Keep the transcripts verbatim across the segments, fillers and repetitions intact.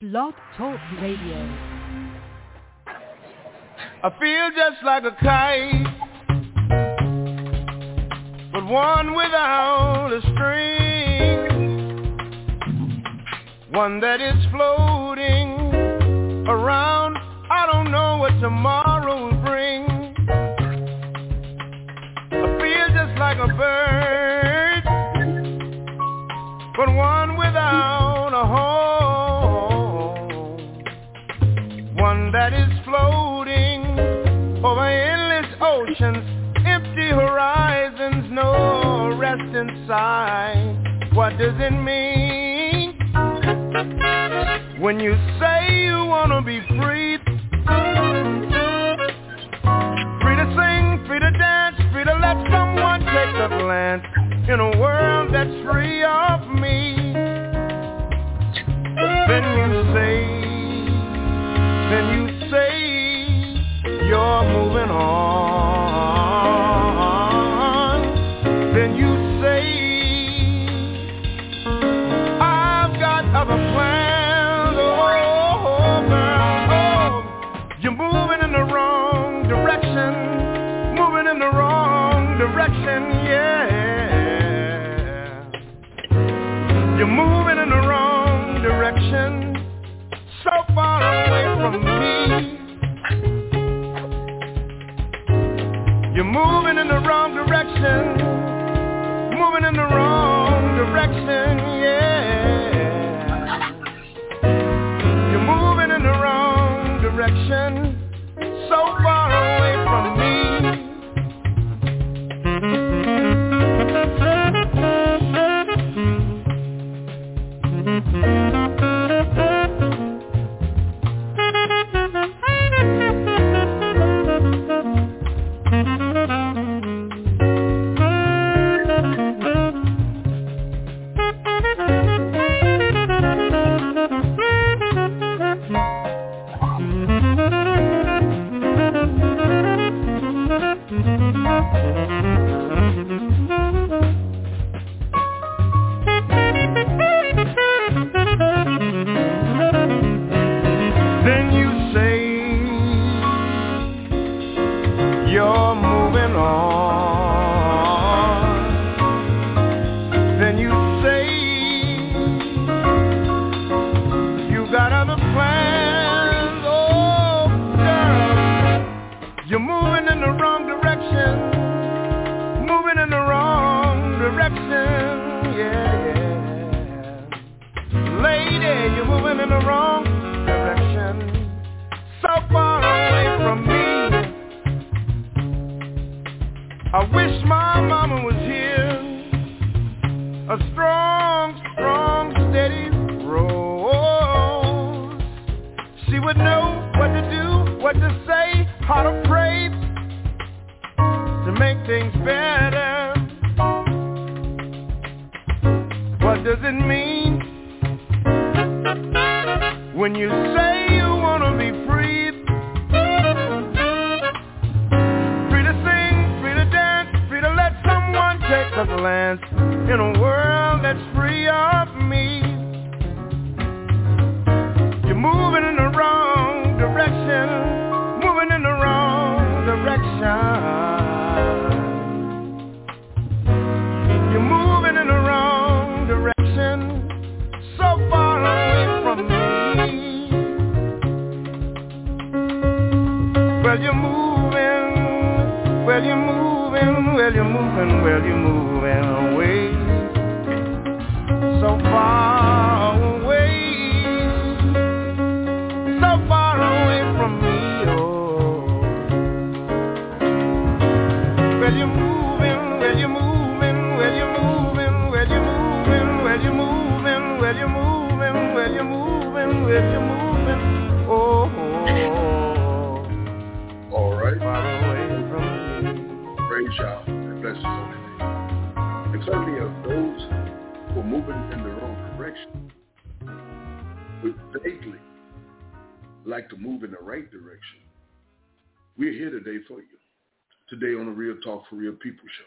Blog Talk Radio. I feel just like a kite, but one without a string, one that is floating around. I don't know what tomorrow will bring. I feel just like a bird, but one without a home, one that is floating over endless oceans, empty horizons, no rest inside. What does it mean when you say you wanna be free? Free to sing, free to dance, free to let someone take a glance in a world that's free of me. Then you say, then you say you're moving on. Then you say I've got other plans. Oh, girl, oh, you're moving in the wrong direction, moving in the wrong direction, yeah. You're moving in the wrong direction, so far away from me. You're moving in the wrong direction, moving in the wrong direction, yeah. You're moving in the wrong direction, so far away from me. Like to move in the right direction. We're here today for you. Today on the Real Talk for Real People show.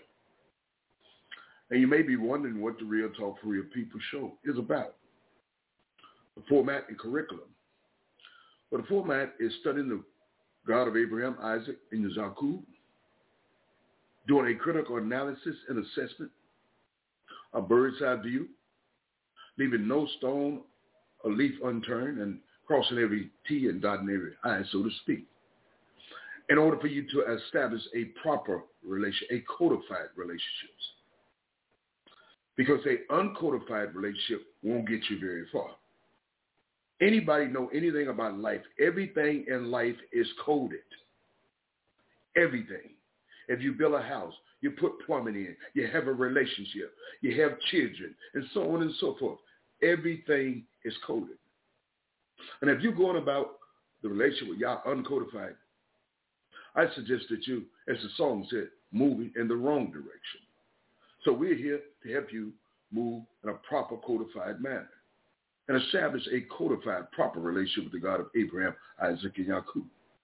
And you may be wondering what the Real Talk for Real People show is about. the format and curriculum. But the format is studying the God of Abraham, Isaac, and Jacob, doing a critical analysis and assessment, a bird's eye view, leaving no stone or leaf unturned, and crossing every T and dotting every I, so to speak, in order for you to establish a proper relation, a codified relationships. Because an uncodified relationship won't get you very far. Anybody know anything about life? Everything in life is coded. Everything. If you build a house, you put plumbing in, you have a relationship, you have children, and so on and so forth. Everything is coded. And if you're going about the relationship with Yah uncodified, I suggest that you, as the song said, moving in the wrong direction. So we're here to help you move in a proper codified manner and establish a codified, proper relationship with the God of Abraham, Isaac, and Jacob.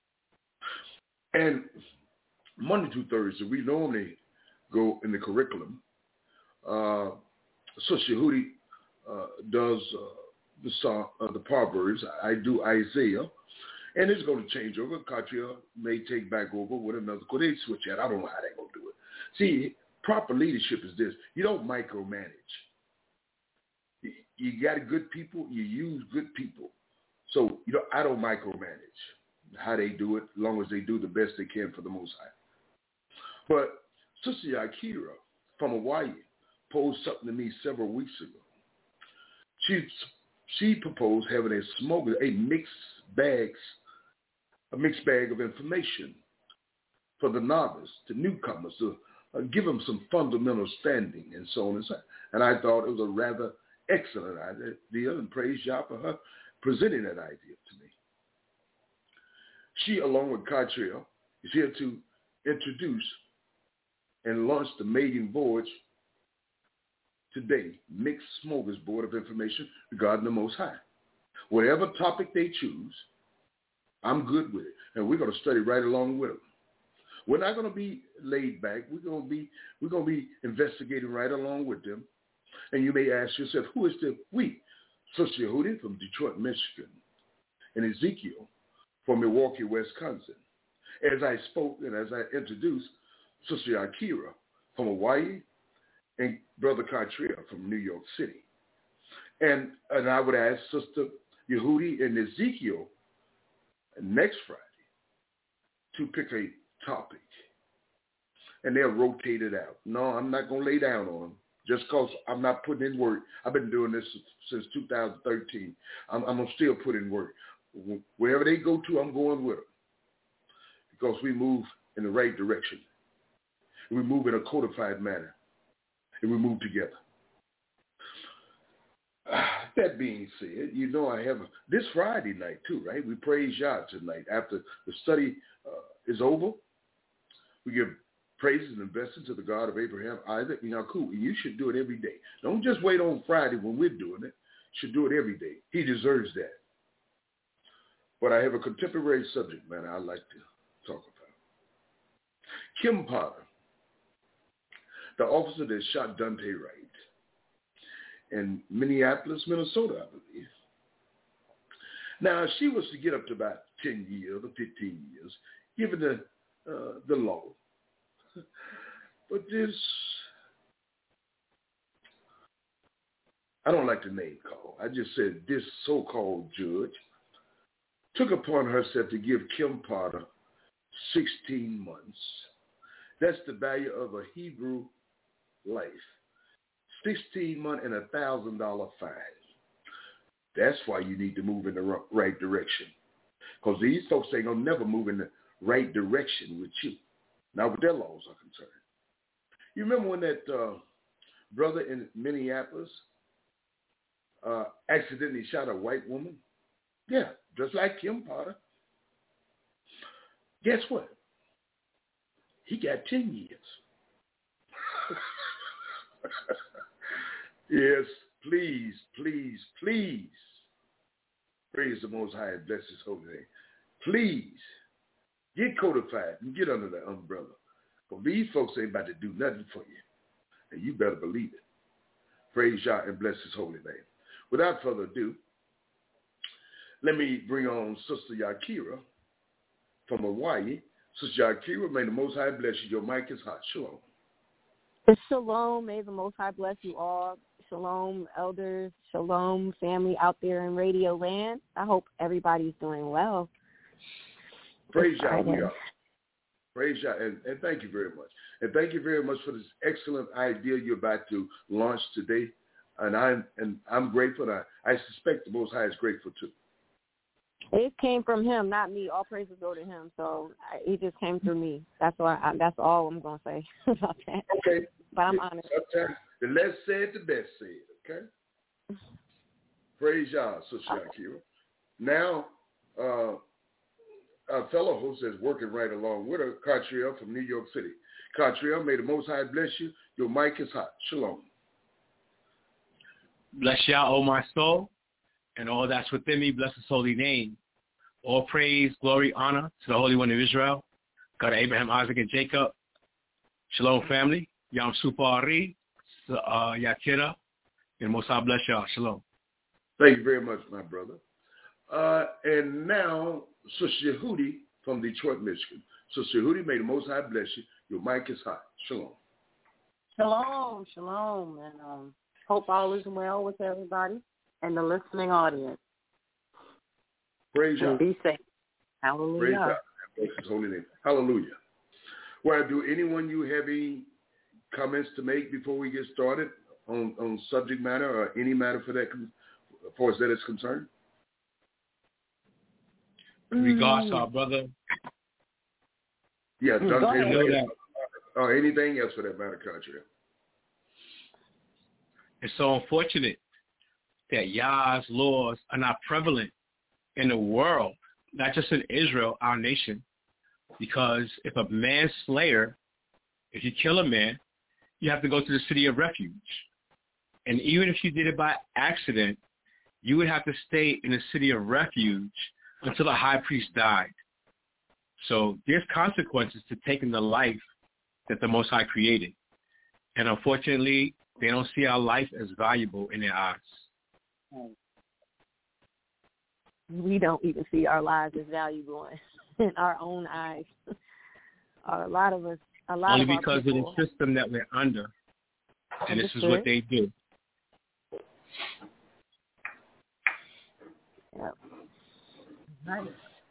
And Monday through Thursday, we normally go in the curriculum. Uh, Sister Hootie uh, does uh, the song, uh, the Proverbs. I do Isaiah. And it's going to change over. Katria may take back over with another, because they switch out. I don't know how they're going to do it. See, proper leadership is this. You don't micromanage. You, you got good people. You use good people. So, you know, I don't micromanage how they do it, as long as they do the best they can for the Most High. But Sister Yakira from Hawaii posed something to me several weeks ago. She she proposed having a smoker, a mixed bags, a mixed bag of information for the novice, the newcomers, to uh, give them some fundamental standing and so on and so on. And I thought it was a rather excellent idea, and praise Yah for her presenting that idea to me. She, along with Katria, is here to introduce and launch the maiden voyage today, mixed smorgasbord of information regarding the Most High. Whatever topic they choose, I'm good with it. And we're going to study right along with them. We're not going to be laid back. We're going to be we're going to be investigating right along with them. And you may ask yourself, who is the we? Sister Yehudi from Detroit, Michigan, and Ezekiel from Milwaukee, Wisconsin. As I spoke and as I introduced Sister Akira from Hawaii and Brother Katria from New York City. And, and I would ask Sister Yehudi and Ezekiel next Friday to pick a topic. And they'll rotate it out. No, I'm not going to lay down on them just because I'm not putting in work. I've been doing this since two thousand thirteen. I'm, I'm going to still put in work. Wherever they go to, I'm going with them. Because we move in the right direction. And we move in a codified manner. And we move together. That being said, you know I have a, this Friday night too, right? We praise Yah tonight. After the study uh, is over, we give praises and blessings to the God of Abraham, Isaac, and Jacob. And you should do it every day. Don't just wait on Friday when we're doing it. You should do it every day. He deserves that. But I have a contemporary subject matter I'd like to talk about. Kim Potter, the officer that shot Dante Wright in Minneapolis, Minnesota, I believe. Now, she was to get up to about ten years or fifteen years, given the uh, the law. But this, I don't like to name call. I just said this so-called judge took upon herself to give Kim Potter sixteen months. That's the value of a Hebrew life. sixteen months and a one thousand dollars fine. That's why you need to move in the right direction. Because these folks ain't going to never move in the right direction with you. Not what their laws are concerned. You remember when that uh, brother in Minneapolis uh, accidentally shot a white woman? Yeah, just like Kim Potter. Guess what? He got ten years. Yes, please, please, please. Praise the Most High and bless his holy name. Please, get codified and get under the umbrella. Because these folks ain't about to do nothing for you. And you better believe it. Praise Yah and bless his holy name. Without further ado, let me bring on Sister Yakira from Hawaii. Sister Yakira, may the Most High bless you. Your mic is hot. Shalom. Shalom. May the Most High bless you all. Shalom, elders. Shalom, family out there in Radio Land. I hope everybody's doing well. Praise Yah. We are. Praise Yah. And, and thank you very much. And thank you very much for this excellent idea you're about to launch today. And I'm and I'm grateful. I, I suspect the Most High is grateful too. It came from him, not me. All praises go to him. So I, he just came through me. That's why. I, that's all I'm gonna say about that. Okay. But I'm honored. Sometimes the less said, the best said. Okay. Praise Yah, Sister Yakira. Now, uh, our fellow host is working right along with her, Catriel from New York City. Catriel, may the Most High bless you. Your mic is hot. Shalom. Bless Yah, O my soul, and all that's within me. Bless His holy name. All praise, glory, honor to the Holy One of Israel, God of Abraham, Isaac, and Jacob. Shalom, family. Yam Supari, uh, Yakira, and Most High bless y'all. Shalom. Thank you very much, my brother. Uh, and now, Sister Yehudi from Detroit, Michigan. Sister Yehudi, may the Most High bless you. Your mic is hot. Shalom. Shalom, shalom, and um, hope all is well with everybody and the listening audience. Praise Yah. And be safe. Hallelujah. Praise Yah. Bless His holy name. Hallelujah. Well, do anyone you have any comments to make before we get started on, on subject matter or any matter for that, as far as that is concerned? In regards to our brother. Yeah, Go Dante, ahead. or anything else for that matter, country. It's so unfortunate that Yah's laws are not prevalent in the world, not just in Israel, our nation, because if a manslayer, if you kill a man, you have to go to the city of refuge. And even if you did it by accident, you would have to stay in the city of refuge until the high priest died. So there's consequences to taking the life that the Most High created. And unfortunately, they don't see our life as valuable in their eyes. We don't even see our lives as valuable in our own eyes. A lot of us, a lot Only of our because people, of the system that we're under. And this is what they do. Yep. Nice.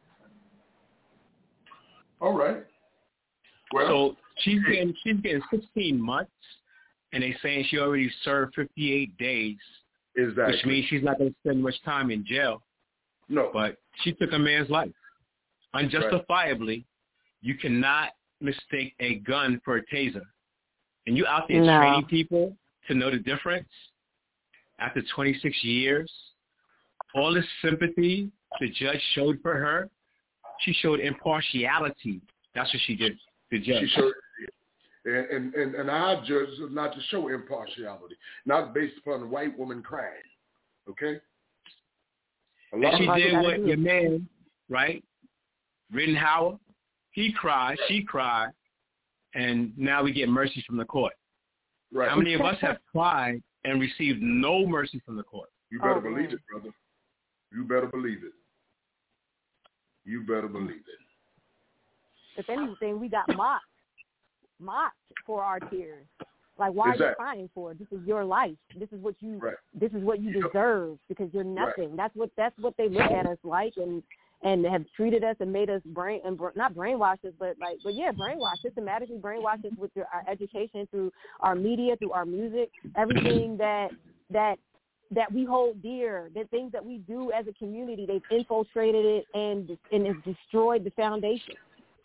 All right. Well, so she's getting she's getting sixteen months, and they're saying she already served fifty-eight days, exactly. which means she's not going to spend much time in jail. No. But she took a man's life. Unjustifiably, right. You cannot mistake a gun for a taser. And you out there no. training people to know the difference after twenty-six years. All this sympathy the judge showed for her, she showed impartiality. That's what she did, the judge. She showed, and, and, and our judge is not to show impartiality, not based upon a white woman crying, okay? And she did what your man, right, Rittenhauer, he cried, she cried, and now we get mercy from the court. Right. How many of us have cried and received no mercy from the court? You better oh, believe man. it, brother. You better believe it. You better believe it. If anything, we got mocked, mocked for our tears. Like, why exactly. are you crying for? This is your life. This is what you. Right. This is what you deserve because you're nothing. Right. That's what. That's what they look at us like, and and have treated us and made us brain and not brainwash us, but like, but yeah, brainwash, systematically brainwash us with your, our education, through our media, through our music, everything that that that we hold dear, the things that we do as a community. They've infiltrated it and and has destroyed the foundation.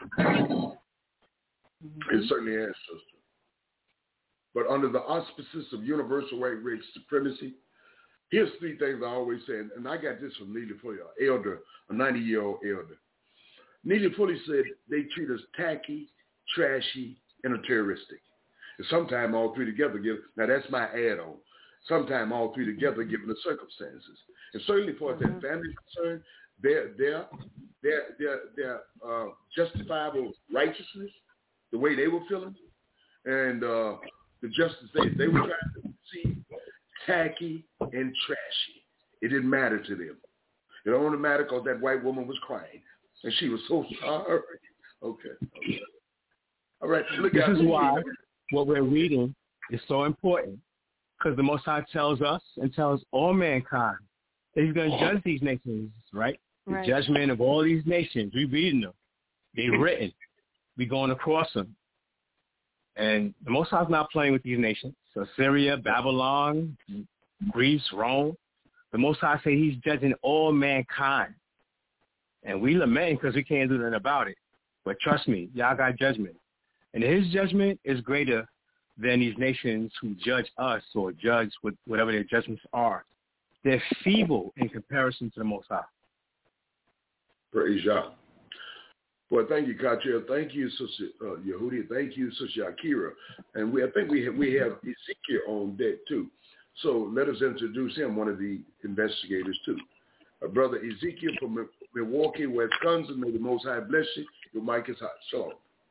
It certainly has, sister. But under the auspices of universal white race supremacy, here's three things I always say, and I got this from Neely Fuller, elder, a ninety-year-old elder. Neely Fuller said they treat us tacky, trashy, and terroristic. And sometimes all three together give, now that's my add-on, sometimes all three together given the circumstances. And certainly for mm-hmm. that family concern, their, their, their, their, their uh, justifiable righteousness, the way they were feeling, and uh, the justice they, they were trying to see, tacky and trashy. It didn't matter to them. It only mattered because that white woman was crying, and she was so sorry. Okay. okay. All right. Look this out. is why what we're reading is so important, because the Most High tells us and tells all mankind that he's going to judge these nations, right? The right. judgment of all these nations. We're reading them. They're written. We're going across them. And the Most High is not playing with these nations. So Syria, Babylon, Greece, Rome. The Most High say he's judging all mankind. And we lament because we can't do nothing about it. But trust me, y'all got judgment. And his judgment is greater than these nations who judge us or judge with whatever their judgments are. They're feeble in comparison to the Most High. Praise Yah. Well, thank you, Katrell. Thank you, Sister uh, Yehudi. Thank you, Sister Akira. And we, I think we have, we have Ezekiel on deck, too. So let us introduce him, one of the investigators, too. Uh, Brother Ezekiel from Milwaukee, Wisconsin. May the Most High bless you. Your mic is hot. Shalom.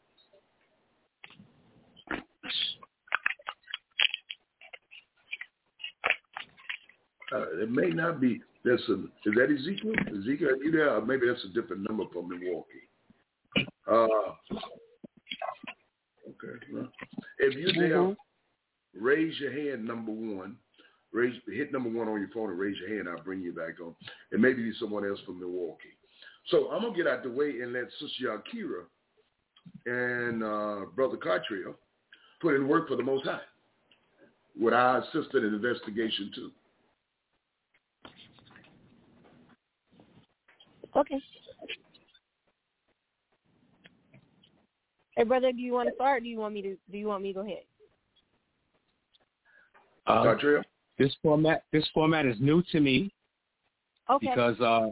Uh, it may not be. That's a, is that Ezekiel? Ezekiel, are you there? Or maybe that's a different number from Milwaukee. Uh, okay. Well, if you're there, mm-hmm. raise your hand, number one. Raise, hit number one on your phone and raise your hand. I'll bring you back on. And maybe someone else from Milwaukee. So I'm going to get out the way and let Sister Akira and uh, Brother Katrell put in work for the Most High with our assistant in investigation, too. Okay. Hey, brother, do you want to start? Or do you want me to? Do you want me to go ahead? Uh, this format, this format is new to me. Okay. Because uh,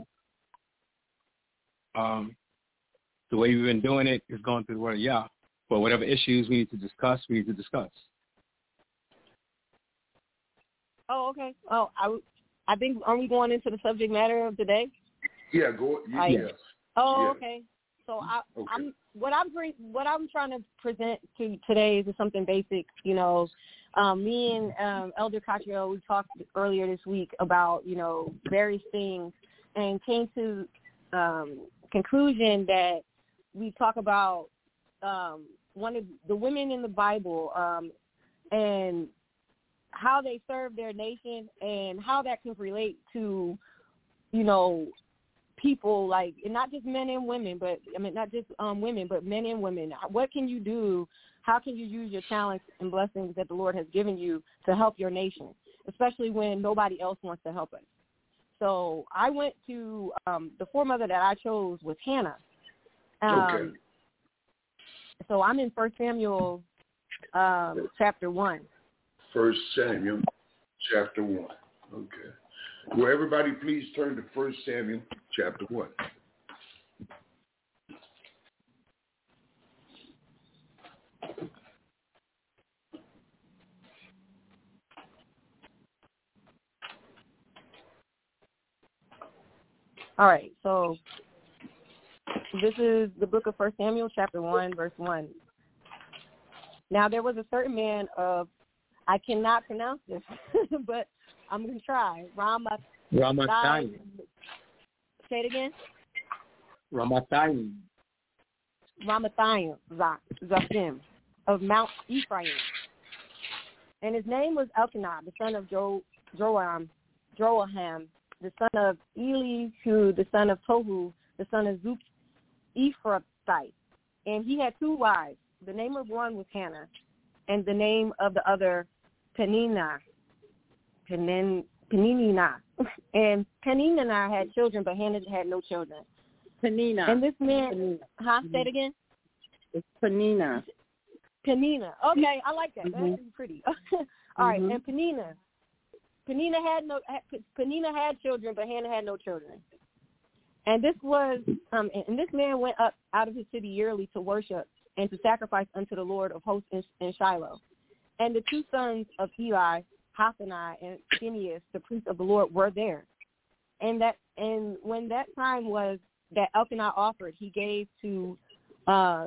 um, the way we've been doing it is going through the word of Yah. But whatever issues we need to discuss, we need to discuss. Oh, okay. Oh, I, I think are we going into the subject matter of today? Yeah, go. Yeah. I, yes. Oh, yeah. okay. So I, okay. I'm what I'm bring, what I'm trying to present to today is something basic. You know, um, me and um, Elder Katrell, we talked earlier this week about you know various things and came to um, conclusion that we talk about um, one of the women in the Bible um, and how they serve their nation and how that can relate to you know. people like, and not just men and women, but I mean, not just um, women, but men and women. What can you do? How can you use your talents and blessings that the Lord has given you to help your nation, especially when nobody else wants to help us? So I went to um, the foremother that I chose was Hannah. Um, okay. So I'm in First Samuel um, chapter one. First Samuel chapter one. Okay. Will everybody please turn to First Samuel chapter one. All right, so this is the book of First Samuel chapter one, verse one. Now there was a certain man of, I cannot pronounce this, but I'm going to try. Ramath- Ramathaim. Say it again. Ramathaim. Ramathaim, Zachim, of Mount Ephraim. And his name was Elkanah, the son of jo- Joram, Joaham, the son of Elihu, the son of Tohu, the son of Zup Ephrathite. And he had two wives. The name of one was Hannah, and the name of the other Peninnah. Penin, Peninnah. And Peninnah had children, but Hannah had no children. Peninnah. And this man, Peninnah. huh? Say it again. It's Peninnah. Peninnah. Okay, I like that. Mm-hmm. That's pretty. All right, mm-hmm. and Peninnah. Peninnah had no. Peninnah had children, but Hannah had no children. And this was, um, and this man went up out of his city yearly to worship and to sacrifice unto the Lord of hosts in, in Shiloh. And the two sons of Eli, Hophni and Phinehas, the priest of the Lord, were there. And that, and when that time was that Elkanah offered, he gave to, uh,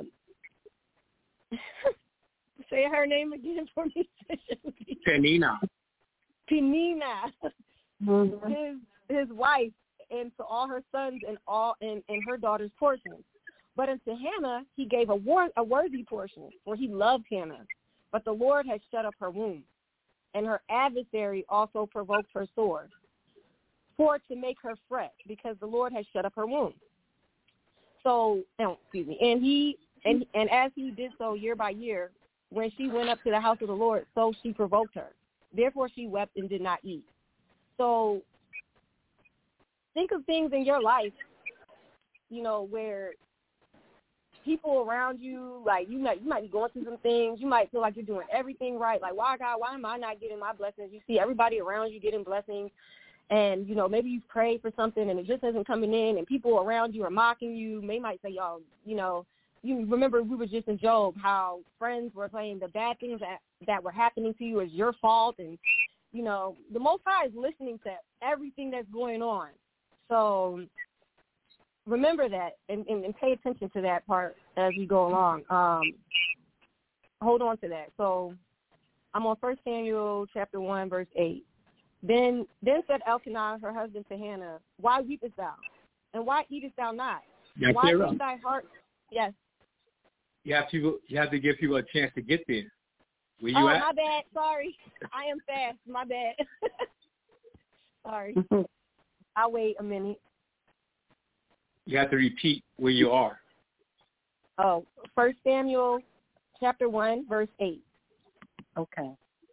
say her name again for me. Peninnah. Peninnah, mm-hmm. his his wife, and to all her sons and all and, and her daughters' portions. But unto Hannah he gave a, war, a worthy portion, for he loved Hannah. But the Lord had shut up her womb, and her adversary also provoked her sore, for to make her fret, because the Lord had shut up her womb. So, no, excuse me, and he and and as he did so year by year, when she went up to the house of the Lord, so she provoked her. Therefore she wept and did not eat. So think of things in your life, you know, where people around you, like you might you might be going through some things. You might feel like you're doing everything right. Like, why, God, why am I not getting my blessings? You see everybody around you getting blessings. And, you know, maybe you've prayed for something and it just isn't coming in, and people around you are mocking you. They might say, y'all, you know, you remember we were just in Job, how friends were saying the bad things that, that were happening to you is your fault. And, you know, the Most High is listening to everything that's going on. So remember that and, and, and pay attention to that part as we go along. Um, hold on to that. So I'm on First Samuel chapter one, verse eight. Then then said Elkanah, her husband, to Hannah, why weepest thou? And why eatest thou not? Yeah, why is thy heart? Yes. You have to you have to give people a chance to get there. Where you oh, at? my bad. Sorry. I am fast. My bad. Sorry. I'll wait a minute. You have to repeat where you are. Oh, First Samuel chapter one, verse eight. Okay.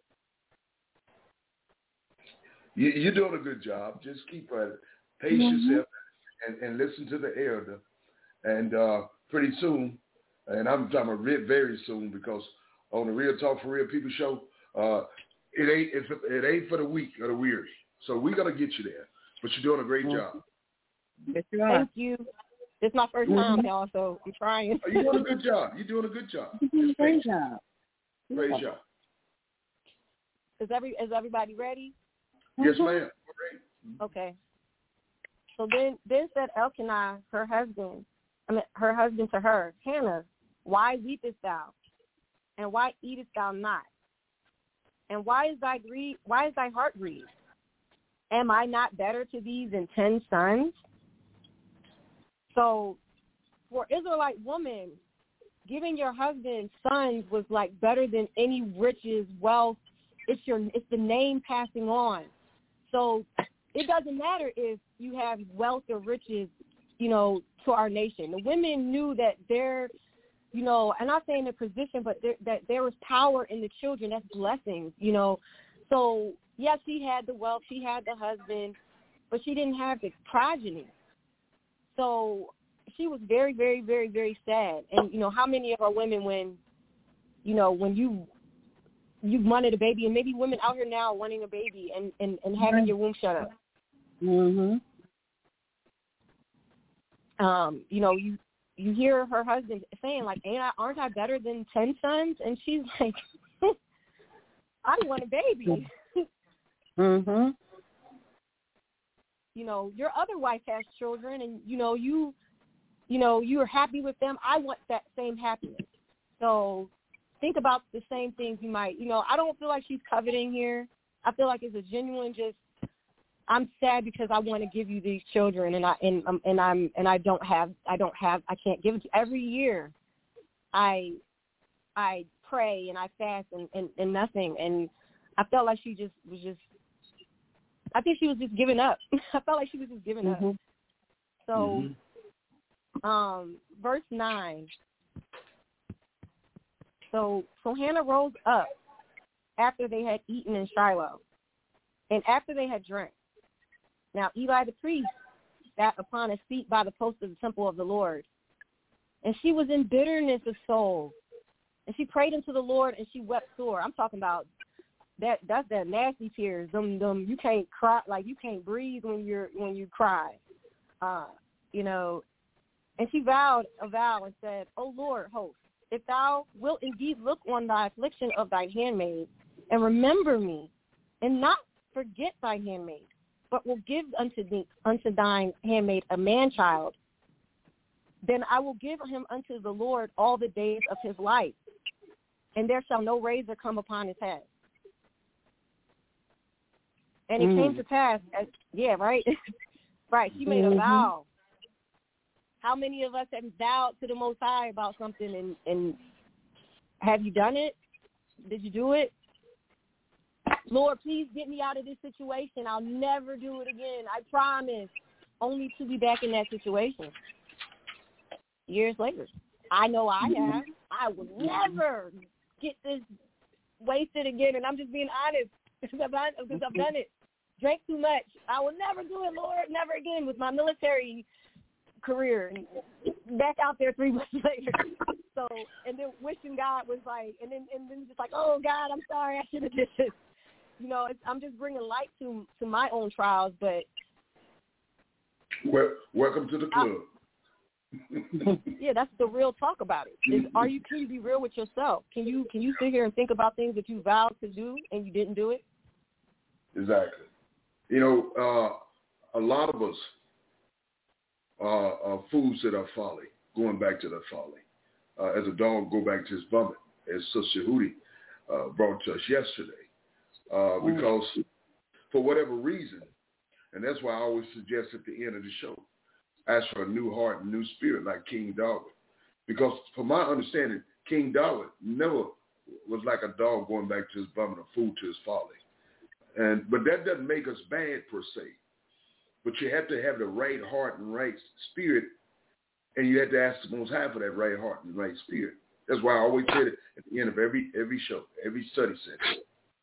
You, you're doing a good job. Just keep at it. Pace mm-hmm. yourself and, and listen to the elder. And uh, pretty soon, and I'm talking about very soon, because on the Real Talk for Real People show, uh, it ain't it's, it ain't for the weak or the weary. So we're gonna get you there. But you're doing a great mm-hmm. job. Yes, you are. Thank you. This is my first time, mm-hmm. y'all, so I'm trying. You're doing a good job. You're doing a good job. You're doing a great job. Great yeah. job. Is every is everybody ready? Yes, ma'am. We're ready. Okay. So then, then said Elkanah, her husband, I mean, her husband to her, Hannah, why weepest thou, and why eatest thou not, and why is thy grief? Why is thy heart grieved? Am I not better to thee than ten sons? So, for Israelite woman, giving your husband sons was like better than any riches, wealth. It's your, it's the name passing on. So it doesn't matter if you have wealth or riches, you know, to our nation. The women knew that there, you know, I'm not saying their position, but there, that there was power in the children. That's blessings, you know. So, yes, she had the wealth, she had the husband, but she didn't have the progeny. So she was very, very, very, very sad. And, you know, how many of our women, when, you know, when you you wanted a baby, and maybe women out here now wanting a baby and, and, and having mm-hmm. your womb shut up. Mm-hmm. Um, you know, you you hear her husband saying, like, Ain't I, aren't I better than ten sons? And she's like, I want a baby. Mm-hmm. You know, your other wife has children, and, you know, you, you know, you are happy with them. I want that same happiness. So think about the same things you might, you know, I don't feel like she's coveting here. I feel like it's a genuine just, I'm sad because I want to give you these children, and I and um, and I'm and I don't have I don't have I can't give it to you. Every year I I pray and I fast and, and, and nothing, and I felt like she just was just I think she was just giving up. I felt like she was just giving mm-hmm. up. So mm-hmm. um verse nine. So so Hannah rose up after they had eaten in Shiloh, and after they had drank. Now Eli the priest sat upon a seat by the post of the temple of the Lord, and she was in bitterness of soul, and she prayed unto the Lord, and she wept sore. I'm talking about that. That's that nasty tears. Them, them. You can't cry, like you can't breathe when you're when you cry, uh, you know. And she vowed a vow and said, "O Lord, host, if thou wilt indeed look on thy affliction of thy handmaid, and remember me, and not forget thy handmaid, but will give unto thee, unto thine handmaid a man-child, then I will give him unto the Lord all the days of his life, and there shall no razor come upon his head." And it mm. came to pass, as, yeah, right? Right. She made a Mhm. vow. How many of us have vowed to the Most High about something, and, and have you done it? Did you do it? Lord, please get me out of this situation. I'll never do it again. I promise. Only to be back in that situation years later. I know I have. I will never get this wasted again, and I'm just being honest because I've, because I've done it. Drank too much. I will never do it, Lord, never again with my military career. And back out there three months later. So, and then wishing God was like, and then and then just like, oh, God, I'm sorry, I should have did this. You know, it's, I'm just bringing light to to my own trials, but. Well, welcome to the club. I, yeah, that's the real talk about it. Is are you can you be real with yourself? Can you can you sit here and think about things that you vowed to do and you didn't do it? Exactly. You know, uh, a lot of us are, are fools to their folly, going back to their folly. Uh, as a dog go back to his vomit, as Sister Hootie uh, brought to us yesterday. Uh, because for whatever reason, and that's why I always suggest at the end of the show, ask for a new heart and new spirit like King David. Because from my understanding, King David never was like a dog going back to his vomit or fool to his folly. And but that doesn't make us bad per se. But you have to have the right heart and right spirit, and you have to ask the Most High for that right heart and right spirit. That's why I always say it at the end of every every show, every study session.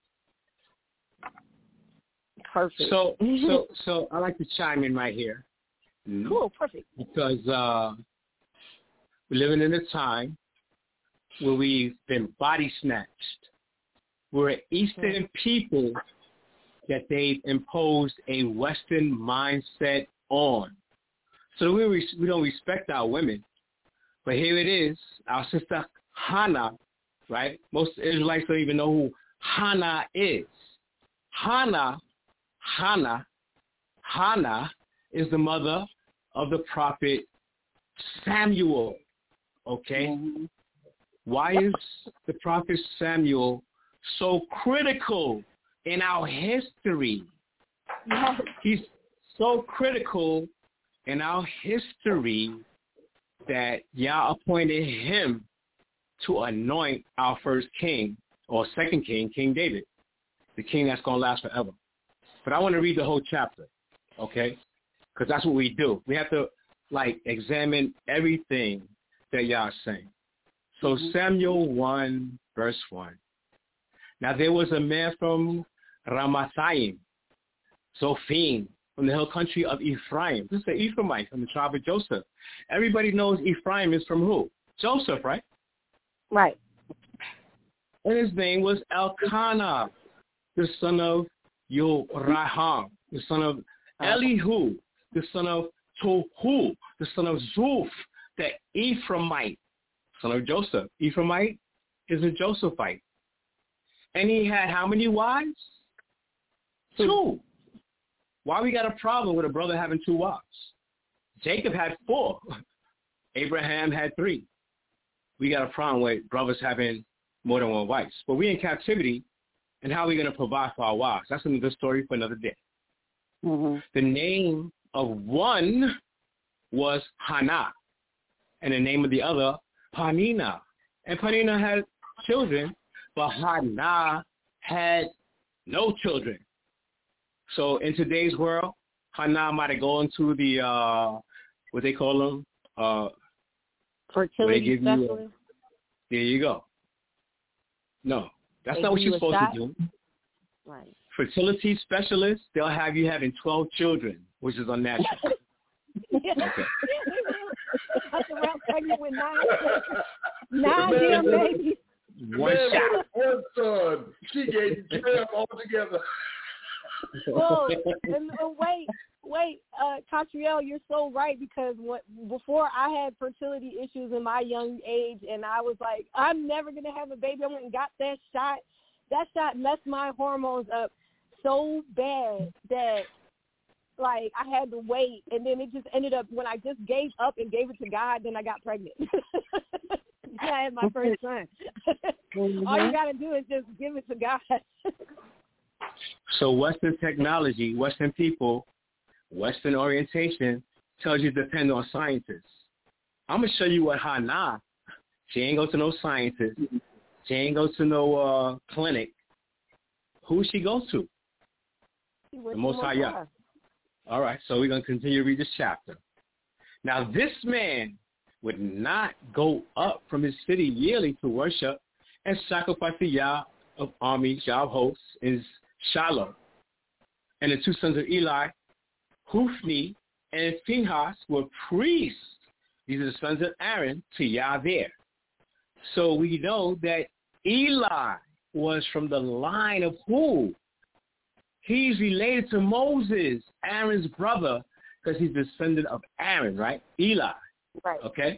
Perfect. So, so, so I like to chime in right here. Cool, perfect. Because uh, we're living in a time where we've been body snatched. We're Eastern people that they've imposed a Western mindset on. So we res- we don't respect our women. But here it is, our sister Hannah, right? Most Israelites don't even know who Hannah is. Hannah, Hannah, Hannah is the mother of the prophet Samuel, okay? Mm-hmm. Why is the prophet Samuel so critical in our history? Yes. He's so critical in our history that Yah appointed him to anoint our first king, or second king, King David, the king that's going to last forever. But I want to read the whole chapter, okay? Because that's what we do. We have to, like, examine everything that Yah is saying. So mm-hmm. Samuel one, verse one. Now there was a man from Ramathaim, Zophim, from the hill country of Ephraim. This is an Ephraimite from the tribe of Joseph. Everybody knows Ephraim is from who? Joseph, right? Right. And his name was Elkanah, the son of Yoraham, the son of Elihu, the son of Tohu, the son of Zuph, the Ephraimite, son of Joseph. Ephraimite is a Josephite. And he had how many wives? Two. Why we got a problem with a brother having two wives? Jacob had four. Abraham had three. We got a problem with brothers having more than one wife. But we in captivity, and how are we going to provide for our wives? That's another story for another day. Mm-hmm. The name of one was Hannah, and the name of the other, Panina. And Panina had children, but Hannah had no children. So in today's world, Hannah might have gone to the, uh, what they call them? Uh, Fertility specialist. You a, there you go. No, that's they not what you're you supposed shot? to do. Right. Fertility specialists, they'll have you having twelve children, which is unnatural. Yeah. Okay. That's around pregnant with nine, nine damn babies. One Man, shot. One son. She gave you twelve altogether. Oh, and, uh, wait, wait, uh, Catriel, you're so right, because what, before I had fertility issues in my young age, and I was like, I'm never going to have a baby. I went and got that shot. That shot messed my hormones up so bad that, like, I had to wait, and then it just ended up, when I just gave up and gave it to God, then I got pregnant. I had my first son. Mm-hmm. All you got to do is just give it to God. So Western technology, Western people, Western orientation tells you to depend on scientists. I'm going to show you what Hannah, she ain't go to no scientist. She ain't go to no uh, clinic. Who she goes to? The Most High Yah. All right, so we're going to continue to read this chapter. Now, this man would not go up from his city yearly to worship and sacrifice the Yah of armies, Yah of hosts, in Shiloh. And the two sons of Eli, Hophni and Phinehas, were priests. These are the sons of Aaron to Yah there. So we know that Eli was from the line of who? He's related to Moses, Aaron's brother, because he's descendant of Aaron, right? Eli. Right. Okay?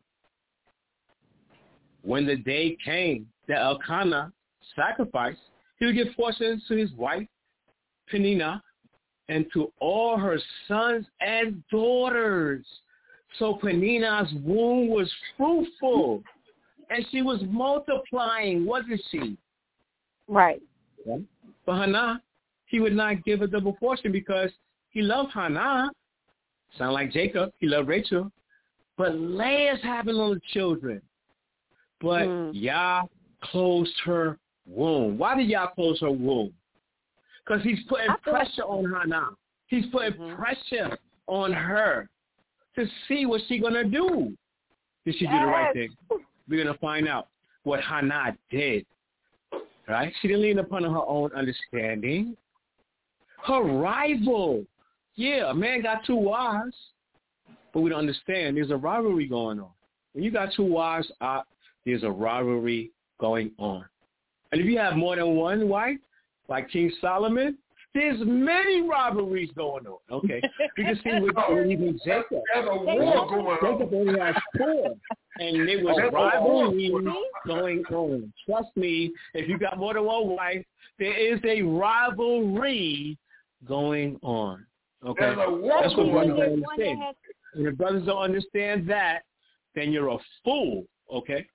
When the day came that Elkanah sacrificed, he would give portions to his wife, Peninnah, and to all her sons and daughters. So Peninnah's womb was fruitful, and she was multiplying, wasn't she? Right. Yeah. But Hannah, he would not give a double portion because he loved Hannah. Sound like Jacob. He loved Rachel. But Leah's having little children. But mm. Yah closed her womb. Why did Yah close her womb? Because he's putting pressure on Hannah. He's putting mm-hmm. pressure on her to see what she's going to do. Did she yes. do the right thing? We're going to find out what Hannah did. Right? She didn't lean upon her own understanding. Her rival. Yeah, a man got two wives. But we don't understand. There's a rivalry going on. When you got two wives, uh, there's a rivalry going on. And if you have more than one wife, like King Solomon, there's many rivalries going on. Okay. We can see with even Jacob. There's a war going on. Jacob only has four. And there was rivalry going on. Trust me, if you got more than one wife, there is a rivalry going on. Okay? That's what brothers don't understand. And if brothers don't understand that, then you're a fool. Okay?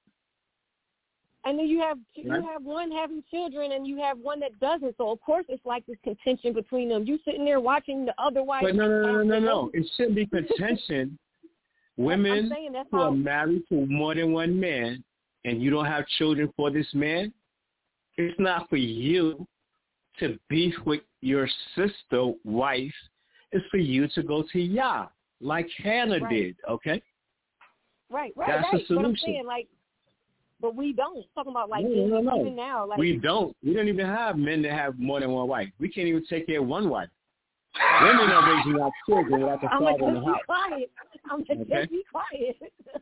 And then you have you right. have one having children, and you have one that doesn't. So of course it's like this contention between them. You sitting there watching the other wife. But no, no, no, no, no. It shouldn't be contention. Women who are married to more than one man, and you don't have children for this man, it's not for you to beef with your sister wife. It's for you to go to Yah, like Hannah right. did. Okay. Right, right, That's right. the solution. But I'm saying, like. But we don't. Talking about like no, no, no. even now. Like, we don't. We don't even have men that have more than one wife. We can't even take care of one wife. Women are raising our children without the father in the house. Quiet. I'm just okay? be quiet.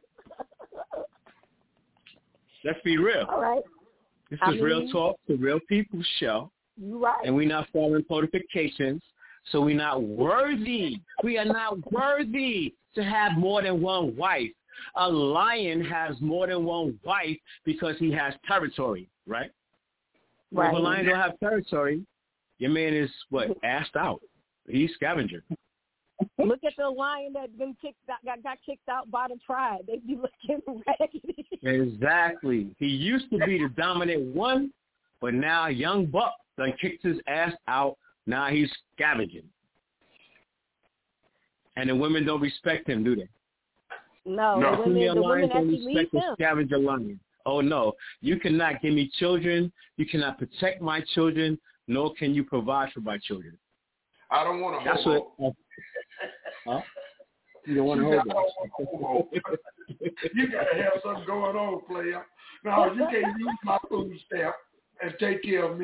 Let's be real. All right. This I is mean, Real Talk, the Real People Show. You're right. And we're not following codifications, so we're not worthy. We are not worthy to have more than one wife. A lion has more than one wife because he has territory, right? Right. If a lion don't have territory, your man is, what, assed out. He's scavenger. Look at the lion that been kicked out, got, got kicked out by the tribe. They be looking raggedy. Exactly. He used to be the dominant one, but now young buck done kicked his ass out. Now he's scavenging. And the women don't respect him, do they? No, no. the women, the women don't actually respect leave the him. Scavenger lion. Oh, no. You cannot give me children. You cannot protect my children, nor can you provide for my children. I don't want to That's hobo. what. Uh, huh? You don't want to hobo. You got to have something going on, player. No, you can't use my food stamp and take care of me.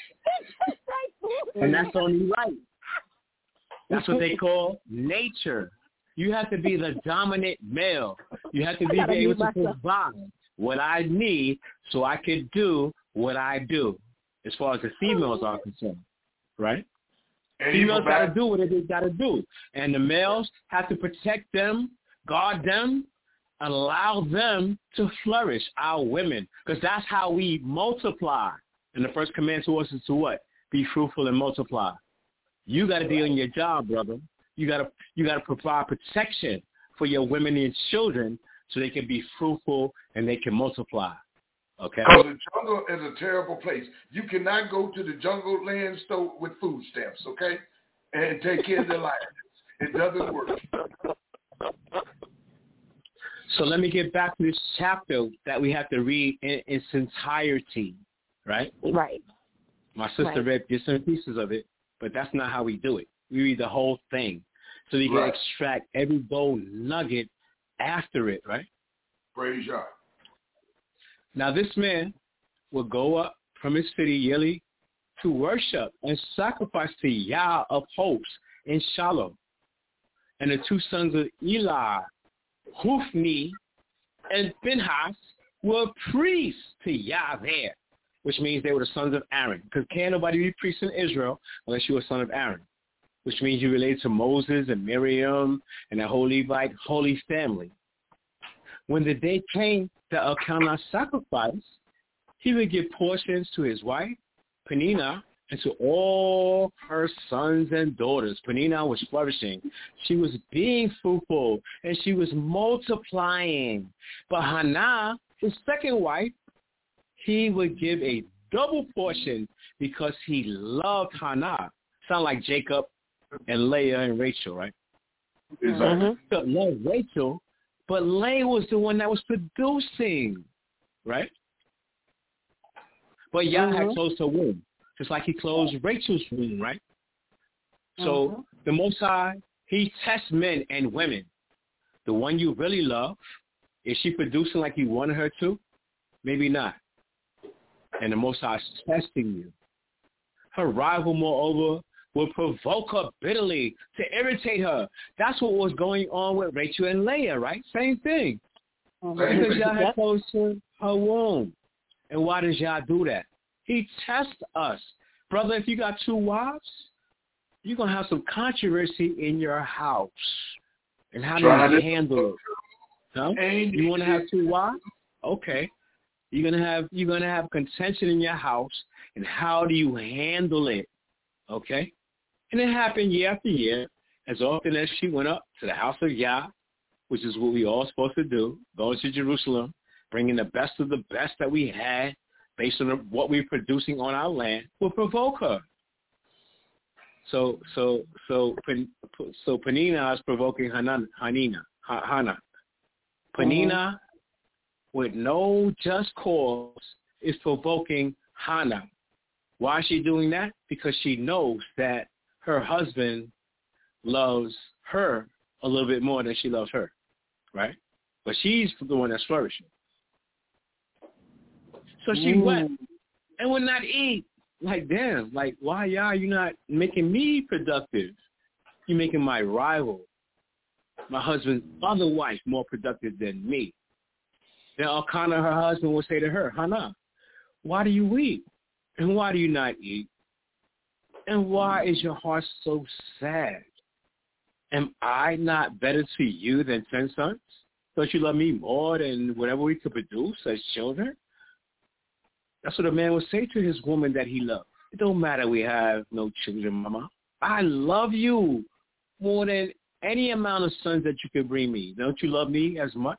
And that's only right. That's what they call nature. You have to be the dominant male. You have to be able to provide what I need so I can do what I do as far as the females are concerned, right? And females got to do what they got to do. And the males have to protect them, guard them, allow them to flourish, our women, because that's how we multiply. And the first command to us is to what? Be fruitful and multiply. You got to be on your job, brother. You gotta you gotta provide protection for your women and children so they can be fruitful and they can multiply. Okay. Because the jungle is a terrible place. You cannot go to the jungle land store with food stamps. Okay. and take care of the lioness. It doesn't work. So let me get back to this chapter that we have to read in its entirety, right? Right. My sister right. read different pieces of it, but that's not how we do it. We read the whole thing so we can right. extract every gold nugget after it, right? Praise God. Now this man will go up from his city yearly to worship and sacrifice to Yah of hosts in Shiloh. And the two sons of Eli, Hophni and Phinehas, were priests to Yah there, which means they were the sons of Aaron. Because can't nobody be priest in Israel unless you're a son of Aaron, which means you relate to Moses and Miriam and the whole Levite, holy family. When the day came that Elkanah sacrificed, he would give portions to his wife, Peninnah, and to all her sons and daughters. Peninnah was flourishing. She was being fruitful, and she was multiplying. But Hannah, his second wife, he would give a double portion because he loved Hannah. Sound like Jacob and Leah and Rachel, right? Exactly. Jacob loved Rachel, but Leah was the one that was producing, right? But Yah mm-hmm. had closed her womb, just like he closed Rachel's womb, right? So mm-hmm. the Most High, he tests men and women. The one you really love, is she producing like you wanted her to? Maybe not. And the Most High is testing you. Her rival, moreover, will provoke her bitterly to irritate her. That's what was going on with Rachel and Leah, right? Same thing. Mm-hmm. Because Yah had closed her, her womb. And why does Yah do that? He tests us. Brother, if you got two wives, you're going to have some controversy in your house. And how do you handle it? No? You want to have two wives? Okay. You're going to have you're going to have contention in your house, and how do you handle it? Okay? And it happened year after year, as often as she went up to the house of Yah, which is what we all supposed to do, going to Jerusalem, bringing the best of the best that we had based on what we're producing on our land, will provoke her. So, so, so, so Peninnah is provoking Hannah, Hannah, Hannah. Peninnah, mm-hmm. with no just cause, is provoking Hannah. Why is she doing that? Because she knows that her husband loves her a little bit more than she loves her, right? But she's the one that's flourishing. So she mm. went and would not eat. Like, damn, like, why, Yah, you not making me productive? You're making my rival, my husband's other wife, more productive than me. Then Elkanah, her husband, will say to her, Hannah, why do you eat? And why do you not eat? And why is your heart so sad? Am I not better to you than ten sons? Don't you love me more than whatever we could produce as children? That's what a man would say to his woman that he loved. It don't matter we have no children, mama. I love you more than any amount of sons that you can bring me. Don't you love me as much?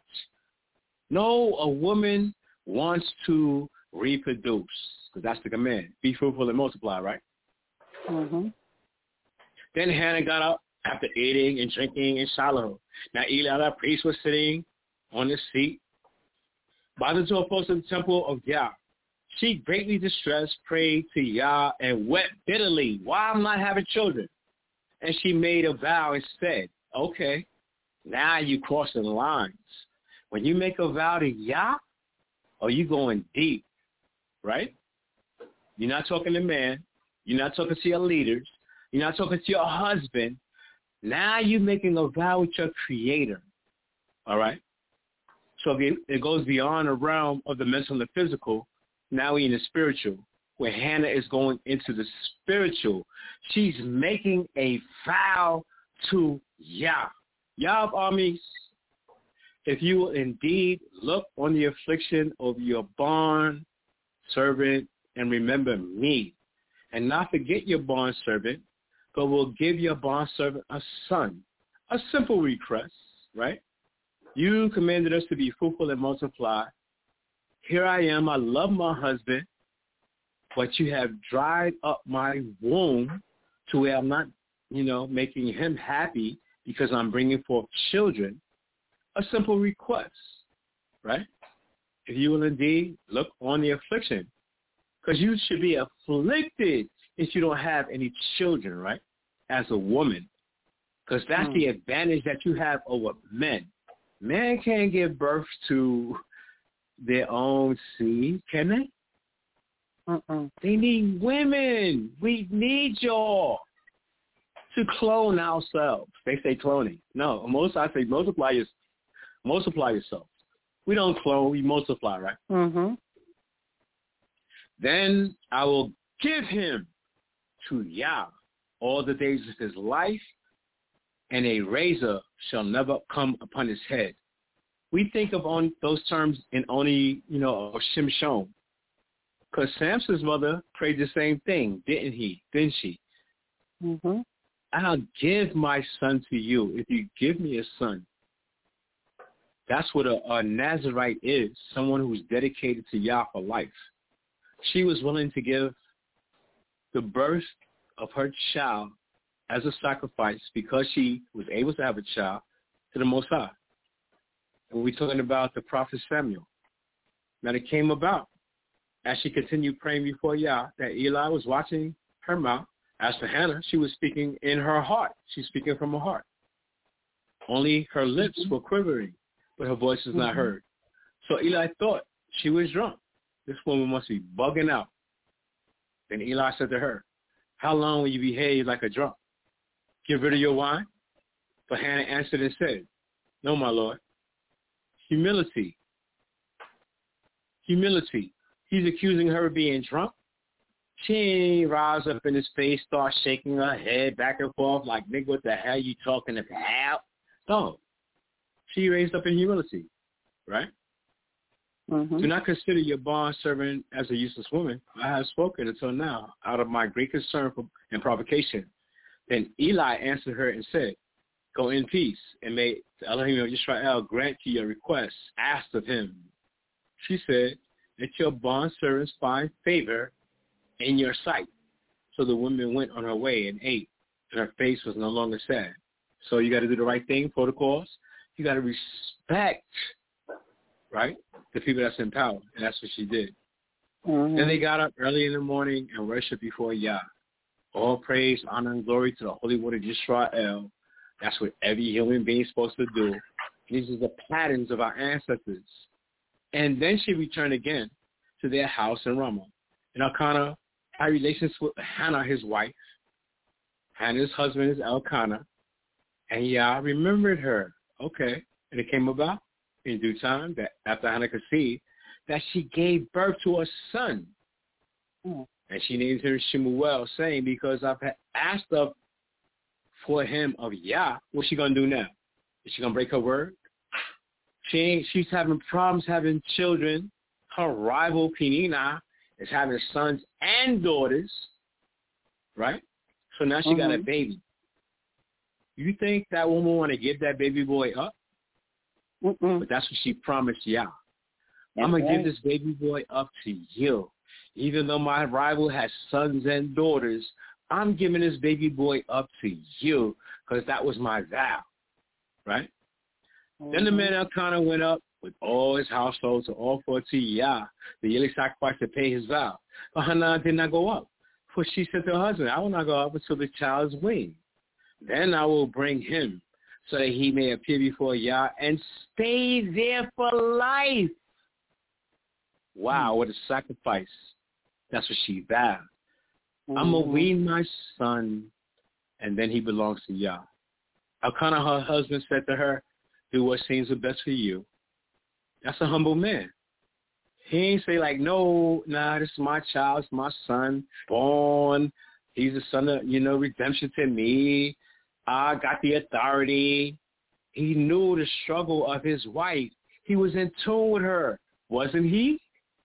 No, a woman wants to reproduce, because that's the command. Be fruitful and multiply, right? Mm-hmm. Then Hannah got up after eating and drinking in Shiloh. Now Eli, the priest, was sitting on the seat by the doorpost of the temple of Yah. She, greatly distressed, prayed to Yah and wept bitterly. Why am I not having children? And she made a vow and said, okay, now you crossing the lines. When you make a vow to Yah, are you going deep, right? You're not talking to man. You're not talking to your leaders. You're not talking to your husband. Now you're making a vow with your creator, all right? So it goes beyond the realm of the mental and the physical. Now we're in the spiritual, where Hannah is going into the spiritual. She's making a vow to Yah. Yah of armies, if you will indeed look on the affliction of your bond servant and remember me, and not forget your bond servant, but will give your bond servant a son. A simple request, right? You commanded us to be fruitful and multiply. Here I am, I love my husband, but you have dried up my womb to where I'm not you know, making him happy because I'm bringing forth children, a simple request, right? If you will indeed look on the affliction, because you should be afflicted if you don't have any children, right, as a woman, because that's mm. the advantage that you have over men. Men can't give birth to their own seed, can they? Mm-mm. They need women. We need y'all to clone ourselves. They say cloning. No, most I say multiply your, multiply yourself. We don't clone, we multiply, right? Mm-hmm. Then I will give him to Yah all the days of his life, and a razor shall never come upon his head. We think of on those terms in only, you know, Shimshon. Because Samson's mother prayed the same thing, didn't he? Didn't she? Mm-hmm. I'll give my son to you if you give me a son. That's what a, a Nazarite is, someone who's dedicated to Yah for life. She was willing to give the birth of her child as a sacrifice because she was able to have a child to the Most High. And we're talking about the prophet Samuel. Now, it came about as she continued praying before Yah that Eli was watching her mouth. As for Hannah, she was speaking in her heart. She's speaking from her heart. Only her lips mm-hmm. were quivering, but her voice was mm-hmm. not heard. So Eli thought she was drunk. This woman must be bugging out. Then Eli said to her, how long will you behave like a drunk? Get rid of your wine? But Hannah answered and said, no, my Lord. Humility. Humility. He's accusing her of being drunk. She rise up in his face, start shaking her head back and forth like, nigga, what the hell you talking about? No. She raised up in humility, right? Mm-hmm. Do not consider your bond servant as a useless woman. I have spoken until now out of my great concern for, and provocation. Then Eli answered her and said, go in peace, and may the Elohim of Israel grant you your request asked of him. She said, let your bond servants find favor in your sight. So the woman went on her way and ate, and her face was no longer sad. So you got to do the right thing, protocols. You got to respect, right, the people that's in power, and that's what she did. Mm-hmm. Then they got up early in the morning and worshiped before Yah. All praise, honor, and glory to the Holy One of Israel. That's what every human being is supposed to do. These are the patterns of our ancestors. And then she returned again to their house in Ramah. And Elkanah had relations with Hannah, his wife. Hannah's husband is Elkanah. And Yah remembered her. Okay. And it came about in due time that after Hannah conceived, that she gave birth to a son. Mm. And she named him Shemuel, saying, because I've asked of for him of Yah, what's she going to do now? Is she going to break her word? She ain't, she's having problems having children. Her rival, Penina, is having sons and daughters, right? So now she mm-hmm. got a baby. You think that woman want to give that baby boy up? Mm-mm. But that's what she promised Yah. I'm going to give this baby boy up to you. Even though my rival has sons and daughters, I'm giving this baby boy up to you because that was my vow, right? Mm-hmm. Then the man Elkanah went up with all his household to offer to Yah the yearly sacrifice to pay his vow. But Hannah did not go up, for she said to her husband, I will not go up until the child is weaned. Then I will bring him so that he may appear before Yah and stay there for life. Wow, mm-hmm. What a sacrifice. That's what she vowed. Mm-hmm. I'm going to wean my son, and then he belongs to Yah. Elkanah, her husband, said to her, do what seems the best for you. That's a humble man. He ain't say like, no, nah, this is my child, it's my son, born. He's a son of, you know, redemption to me. I got the authority. He knew the struggle of his wife. He was in tune with her, wasn't he?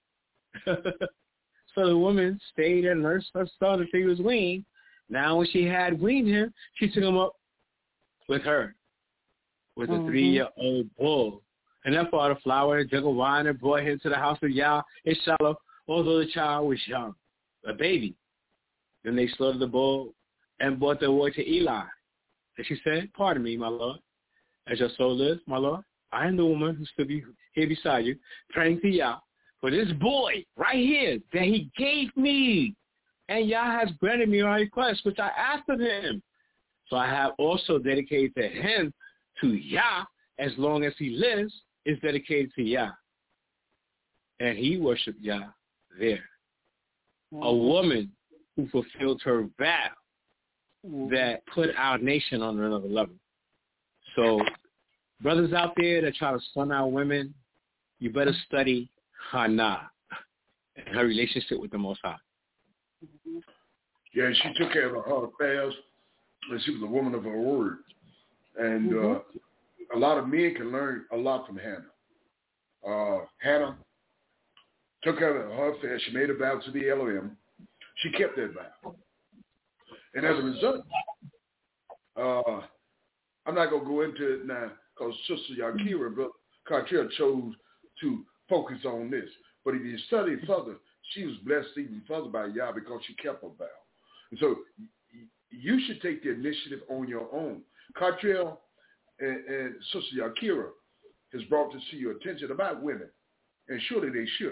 So the woman stayed and nursed her son until he was weaned. Now when she had weaned him, she took him up with her, with mm-hmm. a three-year-old bull. And then brought a flour and a jug of wine and brought him to the house of Yah in Shiloh, although the child was young, a baby. Then they slaughtered the bull and brought the word to Eli. And she said, pardon me, my Lord, as your soul lives, my Lord, I am the woman who stood here beside you, praying to Yah for this boy right here that he gave me. And Yah has granted me my request, which I asked of him. So I have also dedicated to him, to Yah, as long as he lives, is dedicated to Yah. And he worshiped Yah there. Mm-hmm. A woman who fulfilled her vow mm-hmm. that put our nation on another level. So brothers out there that try to stun our women, you better study Hannah and her relationship with the Most High. Yeah, she took care of her affairs, and she was a woman of her word. And mm-hmm. uh, a lot of men can learn a lot from Hannah. Uh, Hannah took care of her affairs. She made a vow to the Elohim. She kept that vow. And as a result, uh, I'm not going to go into it now because Sister Yakira, Brother Cartier chose to focus on this. But if you study further, she was blessed even further by Yah because she kept her vow. And so you should take the initiative on your own. Cartier and, and Sister Yakira has brought this to your attention about women, and surely they should.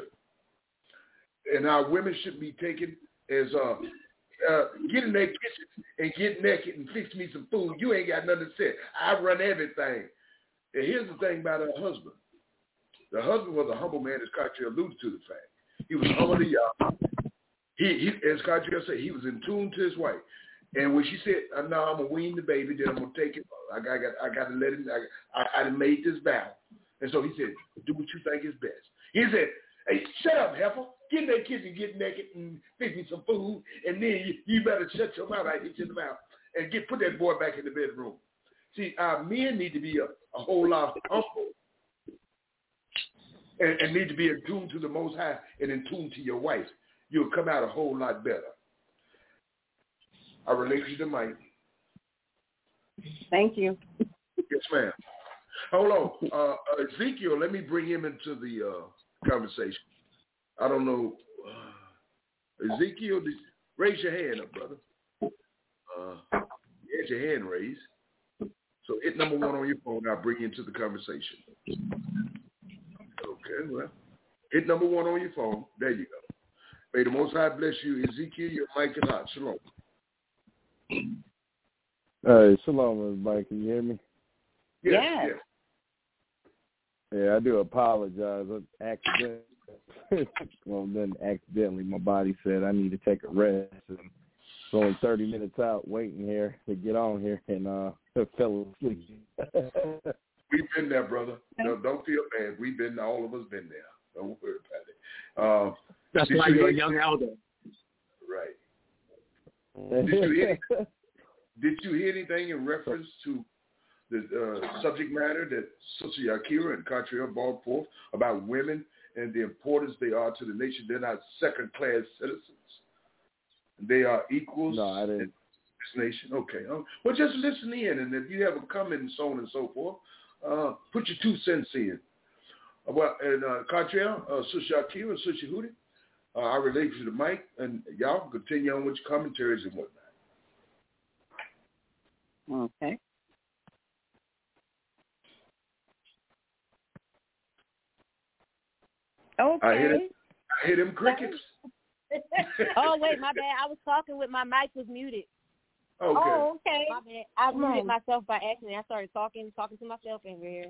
And our women should be taken as uh, uh, get in their kitchen and get naked and fix me some food. You ain't got nothing to say. I run everything. And here's the thing about her husband. The husband was a humble man, as Cartier alluded to the fact. He was humble to Yah. He, he, as Cartier said, he was in tune to his wife. And when she said, oh, "No, I'm gonna wean the baby, then I'm gonna take it. I got, I got, I got to let him. I, I, I made this vow." And so he said, "Do what you think is best." He said, "Hey, shut up, heifer. Get in that kitchen, get naked, and fix me some food, and then you, you better shut your mouth. I hit you in the mouth, and get put that boy back in the bedroom." See, our men need to be a, a whole lot humble, and, and need to be in tune to the Most High and in tune to your wife. You'll come out a whole lot better. I relate you to Mike. Thank you. Yes, ma'am. Hold on. Uh, Ezekiel, let me bring him into the uh, conversation. I don't know. Uh, Ezekiel, raise your hand up, brother. Uh, you had your hand raised. So hit number one on your phone. I'll bring you into the conversation. Okay, well, hit number one on your phone. There you go. May the Most High bless you. Ezekiel, your mic is hot. Shalom. Hey, shalom, everybody. Can you hear me? Yes, yes. yes. Yeah, I do apologize. I accidentally, well, then accidentally, my body said I need to take a rest. And it's only thirty minutes out waiting here to get on here, and uh, I fell asleep. We've been there, brother. No, don't feel bad. We've been, all of us been there. Don't worry about it. Uh, That's why you're a young elder. Right. Did you hear, did you hear anything in reference to the uh, subject matter that Sister Yakira and Cartier brought forth about women and the importance they are to the nation? They're not second-class citizens. They are equals no, I didn't. in this nation. Okay. Um, well, just listen in, and if you have a comment and so on and so forth, uh, put your two cents in. Uh, well, and uh, Cartier, uh, Sister Yakira, and Sister Hootie, uh, I relate to the mic, and y'all continue on with your commentaries and whatnot. Okay. Okay. I hear them, I hear them crickets. Oh, wait, my bad. I was talking with my mic was muted. Okay. Oh, okay. My bad. I muted myself by accident. I started talking, talking to myself over here.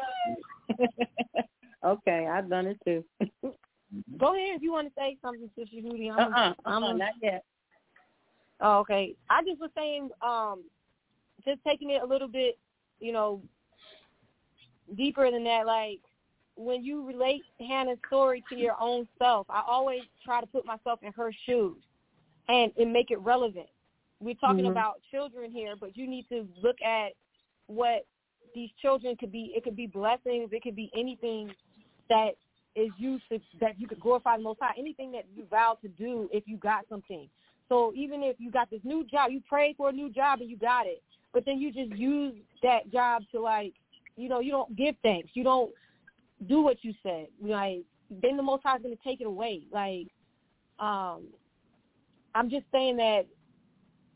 Okay, I've done it too. Go ahead if you want to say something, Sister Hootie. I'm, Uh-uh, I'm uh-uh, not yet. Oh, okay. I just was saying, um, just taking it a little bit, you know, deeper than that. Like, when you relate Hannah's story to your own self, I always try to put myself in her shoes and, and make it relevant. We're talking mm-hmm. about children here, but you need to look at what these children could be. It could be blessings. It could be anything that is used to, that you could glorify the Most High, anything that you vowed to do if you got something. So even if you got this new job, you prayed for a new job and you got it, but then you just use that job to, like, you know, you don't give thanks. You don't do what you said. Like, then the Most High is going to take it away. Like, um, I'm just saying that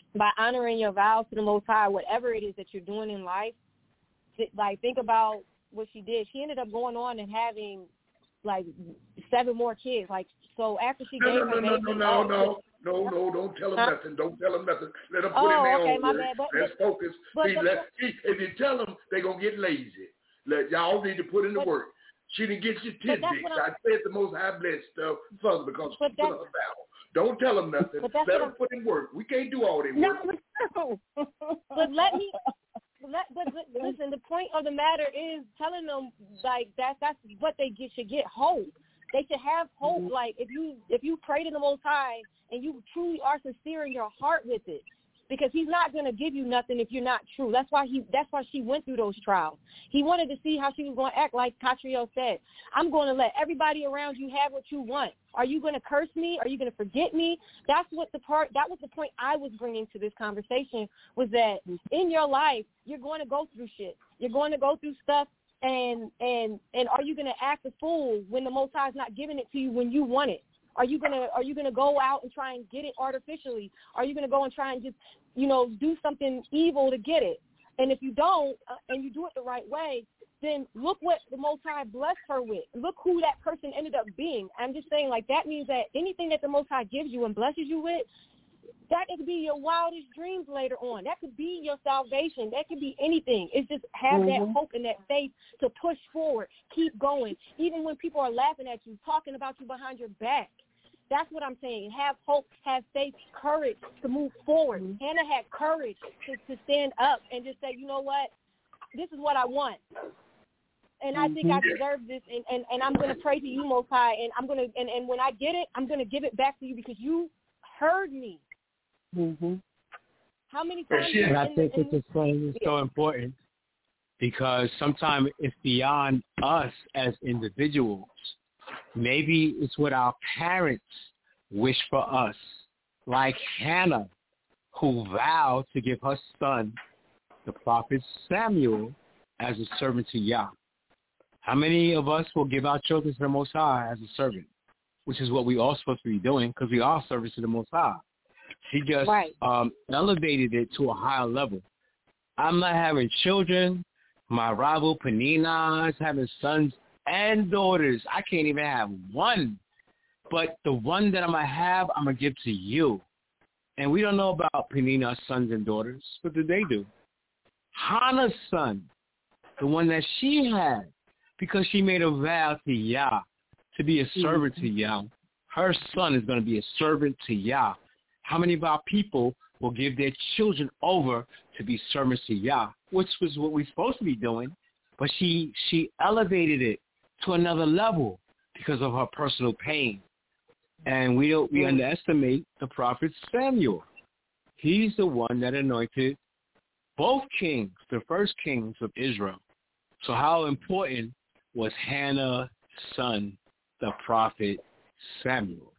by honoring your vows to the Most High, whatever it is that you're doing in life, th- like think about what she did. She ended up going on and having like seven more kids. Like so, after she no, gave no, her no, baby, no, no, no, no, no, don't tell them huh? nothing. Don't tell them nothing. Let them put oh, in their okay, own my words. bad. But, Let's but, focus. But, See, but, let, see, if you tell them, they're going to get lazy. Let, y'all need to put in the but, work. She didn't get your but tidbits. I said the Most High blessed stuff further because she put her vow. Don't tell them nothing. Let them put in work. We can't do all their work. No, but let me. Let, but, but listen, the point of the matter is telling them like that. That's what they get, should get hope. They should have hope. Mm-hmm. Like if you if you pray to the Most High and you truly are sincere in your heart with it, because He's not going to give you nothing if you're not true. That's why he. That's why she went through those trials. He wanted to see how she was going to act. Like Catriel said, I'm going to let everybody around you have what you want. Are you going to curse me? Are you going to forget me? That's what the part. That was the point I was bringing to this conversation, was that in your life you're going to go through shit. You're going to go through stuff. And and and are you going to act a fool when the Most High is not giving it to you when you want it? Are you gonna Are you gonna go out and try and get it artificially? Are you gonna go and try and just you know do something evil to get it? And if you don't, uh, and you do it the right way, then look what the Most High blessed her with. Look who that person ended up being. I'm just saying, like that means that anything that the Most High gives you and blesses you with, that could be your wildest dreams later on. That could be your salvation. That could be anything. It's just have mm-hmm. that hope and that faith to push forward, keep going, even when people are laughing at you, talking about you behind your back. That's what I'm saying. Have hope, have faith, courage to move forward. Mm-hmm. Hannah had courage to, to stand up and just say, you know what, this is what I want. And I think I deserve this, and, and, and I'm going to pray to you, Most High, and I'm going to, and, and when I get it, I'm going to give it back to you because you heard me. Mm-hmm. How many times? And I think what you're saying is so important because sometimes it's beyond us as individuals. Maybe it's what our parents wish for us, like Hannah, who vowed to give her son, the prophet Samuel, as a servant to Yah. How many of us will give our children to the Most High as a servant, which is what we all supposed to be doing because we are servants to the Most High. She just right. um, elevated it to a higher level. I'm not having children. My rival Penina is having sons and daughters. I can't even have one. But the one that I'm going to have, I'm going to give to you. And we don't know about Penina's sons and daughters. What did they do? Hannah's son, the one that she had, because she made a vow to Yah, to be a servant mm-hmm. to Yah. Her son is going to be a servant to Yah. How many of our people will give their children over to be servants to Yah, which was what we're supposed to be doing, but she she elevated it to another level because of her personal pain. And we don't, we underestimate the prophet Samuel. He's the one that anointed both kings, the first kings of Israel. So how important was Hannah's son, the prophet Samuel?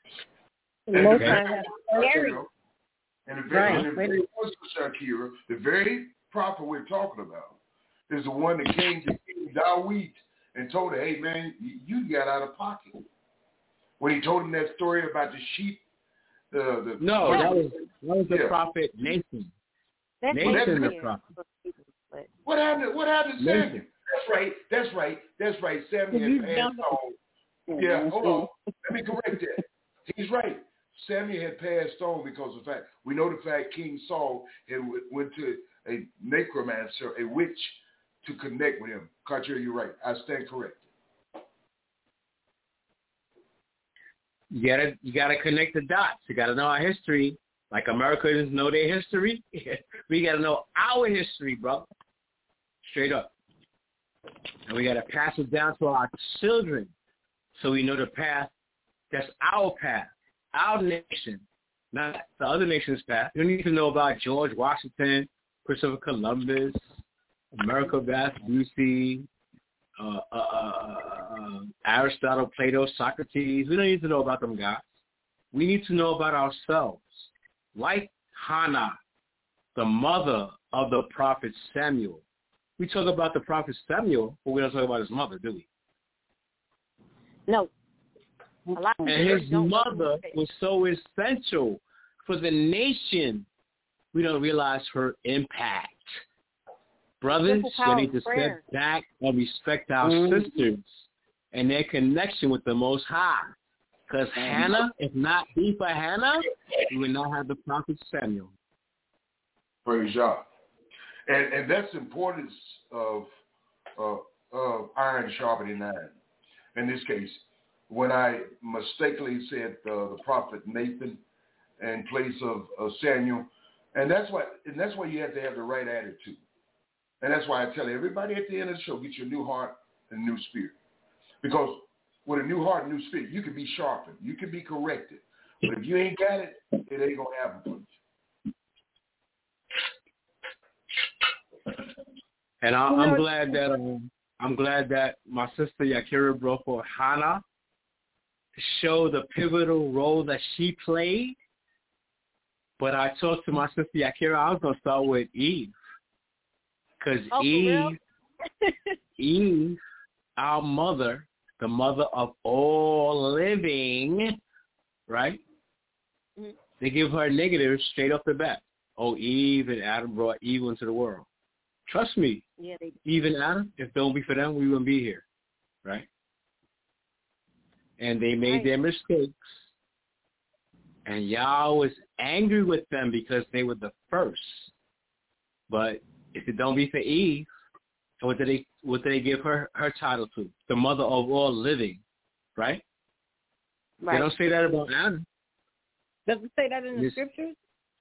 And Most the okay. very, and the very, right. and the very Shakira, the very prophet we're talking about is the one that came to King Dawid and told her, hey, man, you got out of pocket. When he told him that story about the sheep. The, the no, the, that was, that was the yeah. prophet Nathan. That's Nathan the prophet. What happened, what happened to Samuel? That's right, that's right, that's right. Samuel had passed on. Yeah, hold on. Let me correct that. He's right. Samuel had passed on because of the fact, we know the fact King Saul had went to a necromancer, a witch, to connect with him. Cartier, you're right. I stand corrected. You gotta you gotta connect the dots. You gotta know our history. Like Americans know their history. We gotta know our history, bro. Straight up. And we gotta pass it down to our children so we know the path that's our path, our nation, not the other nation's path. You don't need to know about George Washington, Christopher Columbus, America Vespucci, uh, uh, uh, uh, Aristotle, Plato, Socrates. We don't need to know about them guys. We need to know about ourselves. Like Hannah, the mother of the prophet Samuel. We talk about the prophet Samuel, but we don't talk about his mother, do we? No. A lot and his mother was so essential for the nation we don't realize her impact. Brothers, we need to step back and respect our mm-hmm. sisters and their connection with the Most High. Because Hannah, if not be for Hannah, we would not have the prophet Samuel. Praise God. And and that's the importance of, uh, of iron sharpening iron. In this case, when I mistakenly said uh, the prophet Nathan in place of uh, Samuel, and that's why and that's why you have to have the right attitude. And that's why I tell everybody at the end of the show, get your new heart and new spirit. Because with a new heart and new spirit, you can be sharpened. You can be corrected. But if you ain't got it, it ain't going to happen for you. And I, I'm glad that um, I'm glad that my sister Yakira brought for Hannah to show the pivotal role that she played. But I talked to my sister Yakira, I was going to start with Eve. Because oh, Eve, Eve, our mother, the mother of all living, right? Mm-hmm. They give her negatives straight off the bat. Oh, Eve and Adam brought evil into the world. Trust me, yeah, they do. Eve and Adam, if it don't be for them, we wouldn't be here, right? And they made right. their mistakes. And Yah was angry with them because they were the first. But if it don't be for Eve, what did they what did they give her her title to? The mother of all living, right? Right. They don't say that about Adam. Does it say that in the it's, scriptures?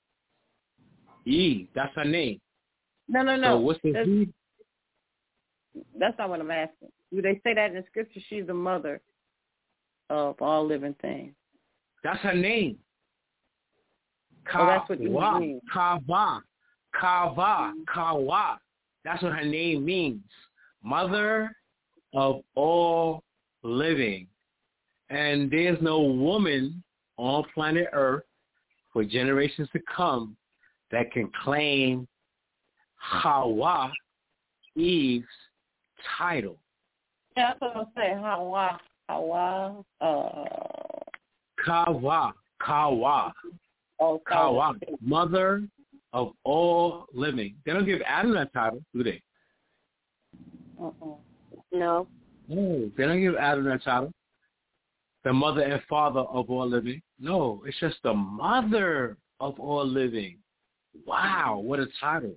Eve, that's her name. No, no, no. So what's the that's, Eve? That's not what I'm asking. Do they say that in the scripture? She's the mother of all living things. That's her name. Ka- oh, that's what you mean. Kava. Kava. Kawa. That's what her name means. Mother of all living. And there's no woman on planet Earth for generations to come that can claim Hawa, Eve's title. Yeah, that's what I'm saying. Hawa. Hawa. Uh... Kawa. Kawa. Oh, Kawa. Mother of all living. They don't give Adam that title, do they? Uh-uh. No. No, they don't give Adam that title. The mother and father of all living. No, it's just the mother of all living. Wow, what a title.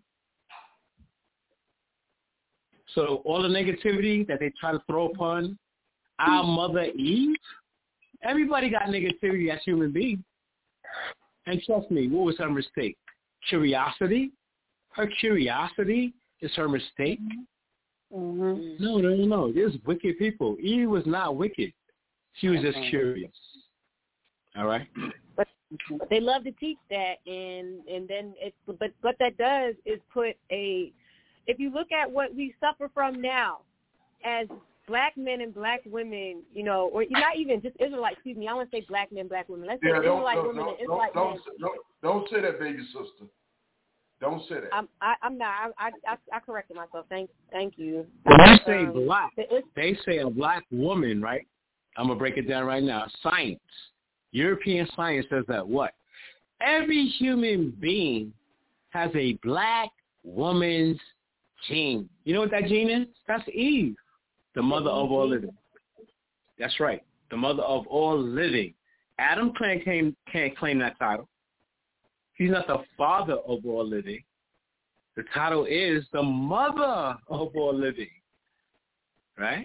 So all the negativity that they try to throw upon our mother Eve, everybody got negativity as human beings. And trust me, what was her mistake? Curiosity? Her curiosity is her mistake? Mm-hmm. No, no, no, no. There's wicked people. Eve was not wicked. She was just curious. All right? But they love to teach that, and and then it. But what that does is put a. If you look at what we suffer from now, as black men and black women, you know, or not even just Israelites. Excuse me, I want to say black men, black women. Let's say yeah, Israelite don't, women don't, and Israelite don't, men. Don't, don't say that, baby sister. Don't say that. I'm, I, I'm not. I, I, I corrected myself. Thank, thank you. When you say um, black, they say a black woman, right? I'm gonna break it down right now. Science, European science says that what? Every human being has a black woman's gene. You know what that gene is? That's Eve, the mother of all living. That's right, the mother of all living. Adam can't claim, can't claim that title. He's not the father of all living. The title is the mother of all living. Right?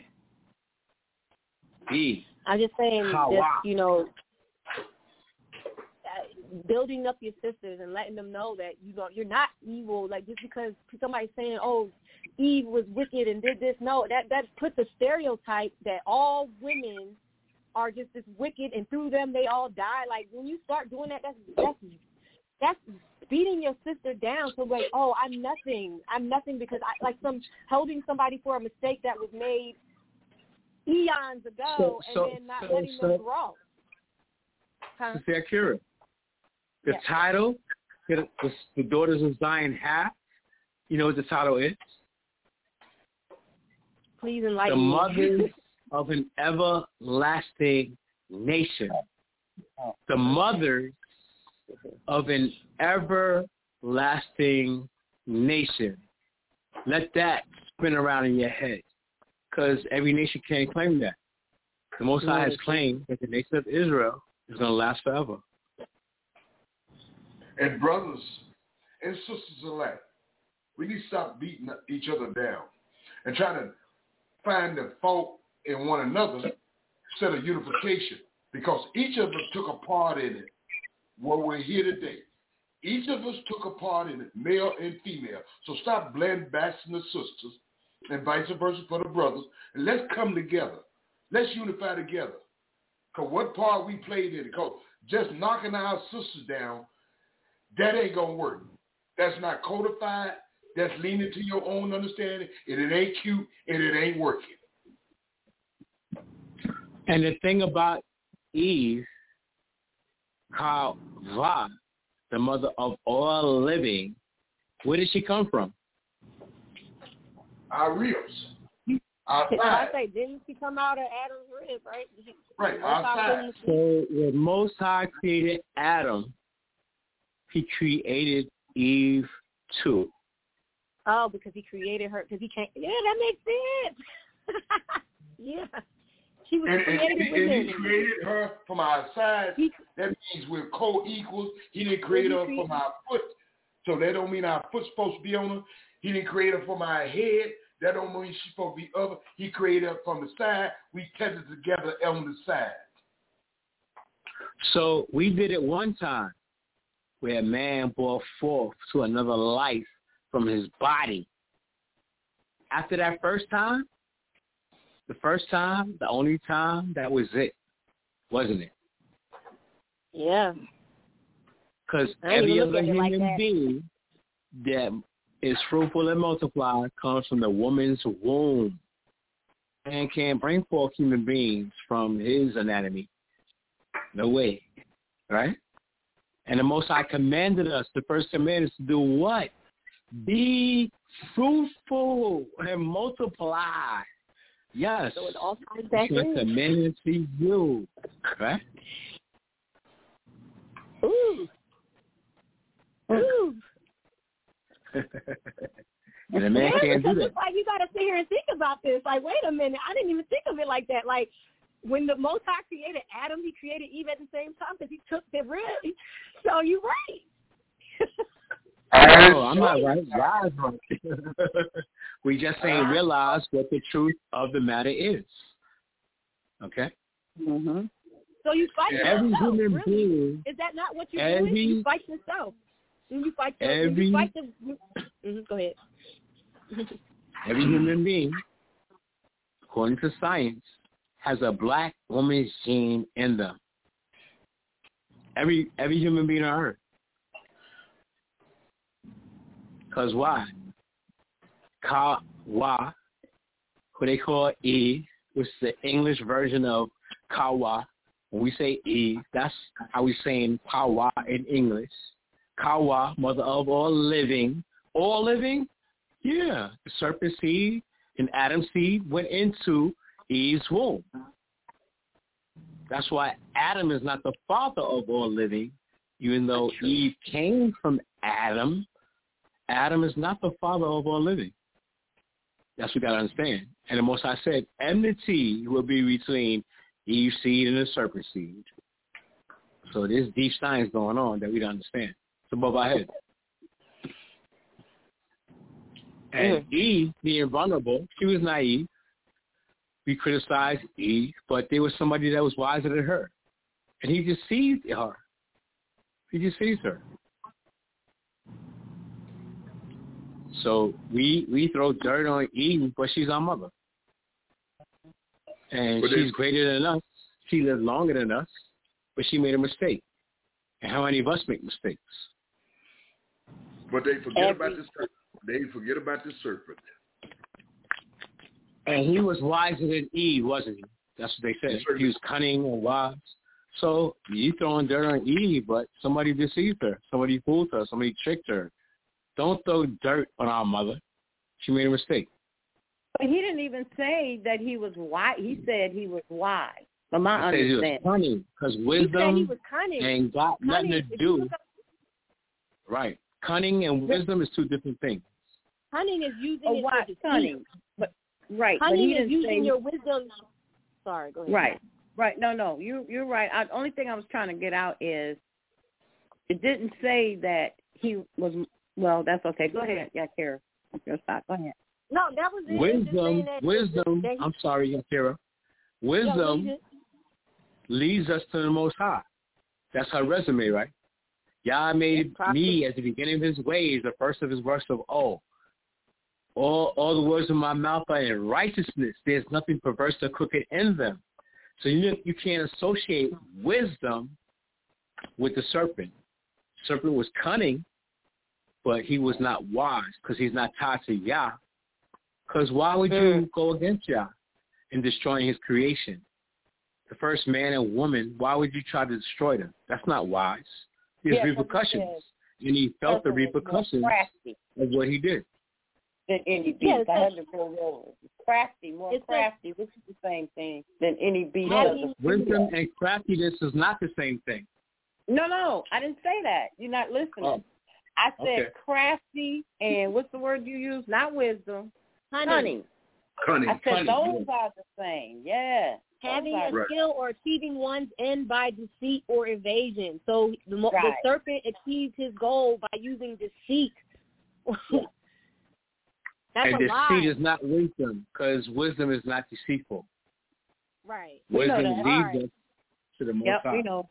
Eve. I'm just saying, just, you know, building up your sisters and letting them know that, you know, you're not evil. Like, just because somebody's saying, oh, Eve was wicked and did this. No, that, that puts a stereotype that all women are just as wicked and through them they all die. Like, when you start doing that, that's that's that's beating your sister down. So like, oh, I'm nothing. I'm nothing because I like some holding somebody for a mistake that was made eons ago so, and so, then not so, letting so, them grow. Huh? It's accurate. The yeah. title, the, the Daughters of Zion have, you know what the title is? Please enlighten the me. mothers of an everlasting nation. The mothers of an everlasting everlasting nation. Let that spin around in your head, because every nation can't claim that. The Most High has claimed that the nation of Israel is going to last forever. And brothers and sisters alike, we need to stop beating each other down and try to find the fault in one another instead of unification, because each of us took a part in it while we're here today. Each of us took a part in it, male and female. So stop blending bashing the sisters and vice versa for the brothers, and let's come together. Let's unify together. Because what part we played in it, because just knocking our sisters down, that ain't going to work. That's not codified. That's leaning to your own understanding, and it ain't cute, and it ain't working. And the thing about Eve, Chava, the mother of all living, where did she come from? Our ribs. Our I say, didn't she come out of Adam's rib, right? Right, outside. So when Most High created Adam, he created Eve too. Oh, because he created her, because he can't, yeah, that makes sense. Yeah. She was and, created and, with and him. he created her from our side. He, that means we're co-equals. He didn't create her from our foot. So that don't mean our foot's supposed to be on her. He didn't create her from our head. That don't mean she's supposed to be other. He created her from the side. We tethered together on the side. So we did it one time where a man brought forth to another life from his body. After that first time, the first time, the only time, that was it, wasn't it? Yeah. Because every other human like being that is fruitful and multiplied comes from the woman's womb. Man can't bring forth human beings from his anatomy. No way. Right? And the Most High commanded us, the first command is to do what? Be fruitful and multiply. Yes. So it all ties back in. It's a commandment to you. Right? Ooh. Ooh. And a man yeah, can't do that. It's like you got to sit here and think about this. Like, wait a minute. I didn't even think of it like that. Like, when the Most High created Adam, he created Eve at the same time because he took the rib. So you're right. No, I'm not right. God's right. We just ain't realize what the truth of the matter is. Okay? Mm-hmm. So you fight every yourself, human really. being. Is that not what you're every, doing? You fight yourself. When you fight, your, every, when you fight the... Mm-hmm, go ahead. Every human being, according to science, has a black woman's gene in them. Every every human being on earth. Because why? Kawa, who they call Eve, which is the English version of Kawa. When we say Eve, that's how we saying Kawa in English. Kawa, mother of all living. All living? Yeah. The serpent seed and Adam's seed went into Eve's womb. That's why Adam is not the father of all living, even though Eve came from Adam. Adam is not the father of all living. That's what we got to understand. And the Most High said, enmity will be between Eve's seed and the serpent seed. So there's deep science going on that we don't understand. It's above our head. And mm-hmm. Eve, being vulnerable, she was naive. We criticized Eve, but there was somebody that was wiser than her. And he deceived her. He deceived her. So we we throw dirt on Eve, but she's our mother. And but she's greater than us. She lived longer than us, but she made a mistake. And how many of us make mistakes? But they forget Every. about the they forget about the serpent. And he was wiser than Eve, wasn't he? That's what they said. He was cunning and wise. So you throwing dirt on Eve, but somebody deceived her. Somebody fooled her. Somebody tricked her. Don't throw dirt on our mother. She made a mistake. But he didn't even say that he was wise. He said he was wise. From my I understanding. He was cunning, because wisdom he he was cunning. ain't got cunning. nothing to do. Right. Cunning and wisdom is two different things. Cunning is using Oh, it what? for deceit. Cunning. But, right. but Cunning he is didn't using say, your wisdom. Sorry, go ahead. Right. Right. No, no. You, you're right. I, the only thing I was trying to get out is it didn't say that he was, well, that's okay. Go ahead. Yeah, Kara. Your stop. Go ahead. No, that was it. Wisdom, that, wisdom, that he, I'm sorry, Kara. Wisdom yeah, leads us to the Most High. That's her resume, right? Yah made me at the beginning of his ways, the first of his works of all. All, all the words of my mouth are in righteousness. There's nothing perverse or crooked in them. So you you can't associate wisdom with the serpent. Serpent was cunning, but he was not wise because he's not tied to Yah. Because why would you go against Yah in destroying his creation? The first man and woman, why would you try to destroy them? That's not wise. There's Yeah, repercussions, says, and he felt the repercussions of what he did. Than any beast. Yeah, I had to go over. Crafty, more it's crafty, which is the same thing than any beast. Having, Wisdom and craftiness is not the same thing. No, no, I didn't say that. You're not listening. Oh, I said okay. crafty and what's the word you use? Not wisdom. Cunning. Cunning. Cunning. I said Cunning, those yeah. are the same. Yeah. having a Right. skill or achieving one's end by deceit or evasion. So the, mo- Right. the serpent achieved his goal by using deceit. That's and a deceit lie. is not wisdom, because wisdom is not deceitful. Right. We know Wisdom that. leads Right. us to the Most Yep, High. we know.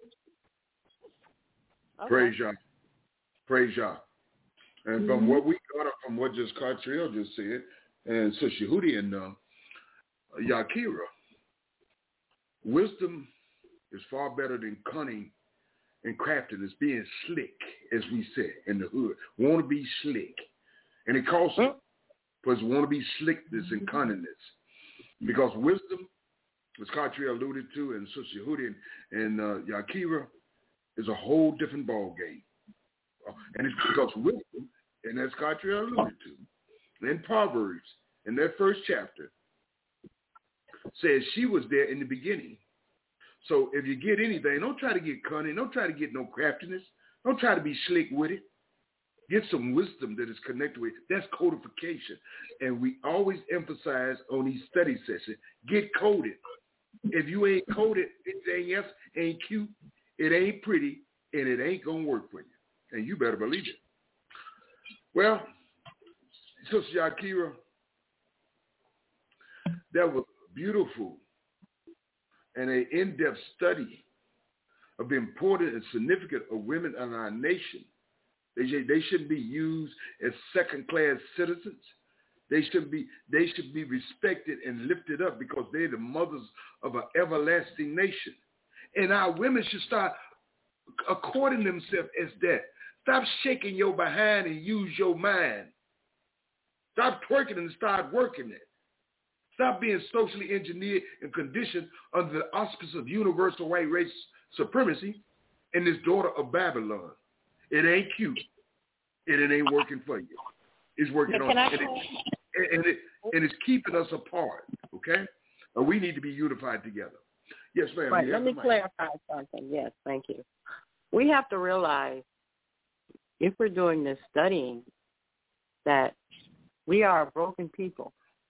Okay. Praise Yah. Praise Yah. And Mm-hmm. from what we got up from what just Cartriel just said, and Sister Hudi and uh, Yakira, wisdom is far better than cunning and craftiness, being slick, as we said in the hood. Want to be slick. And it costs you, because want to be slickness and cunningness. Because wisdom, as Cartriel alluded to, and Sister Hudi and, and uh, Yakira, is a whole different ball game. And it's because wisdom, and as Cartriel alluded to, in Proverbs, in that first chapter, says she was there in the beginning. So if you get anything, don't try to get cunning. Don't try to get no craftiness. Don't try to be slick with it. Get some wisdom that is connected with it. That's codification. And we always emphasize on these study sessions, get coded. If you ain't coded, anything else ain't cute, it ain't pretty, and it ain't going to work for you. And you better believe it. Well, Sister Yakira, that was beautiful and an in-depth study of the importance and significance of women in our nation. They, should, they shouldn't be used as second-class citizens. They should be they should be respected and lifted up because they're the mothers of an everlasting nation. And our women should start according themselves as that. Stop shaking your behind and use your mind. Stop twerking and start working it. Stop being socially engineered and conditioned under the auspices of universal white race supremacy and this daughter of Babylon. It ain't cute, and it ain't working for you. It's working Can on I- and it, and, it, and it's keeping us apart, okay? And we need to be unified together. Yes, ma'am. Right. You Let have me the mic. clarify something. Yes, thank you. We have to realize if we're doing this studying that we are a broken people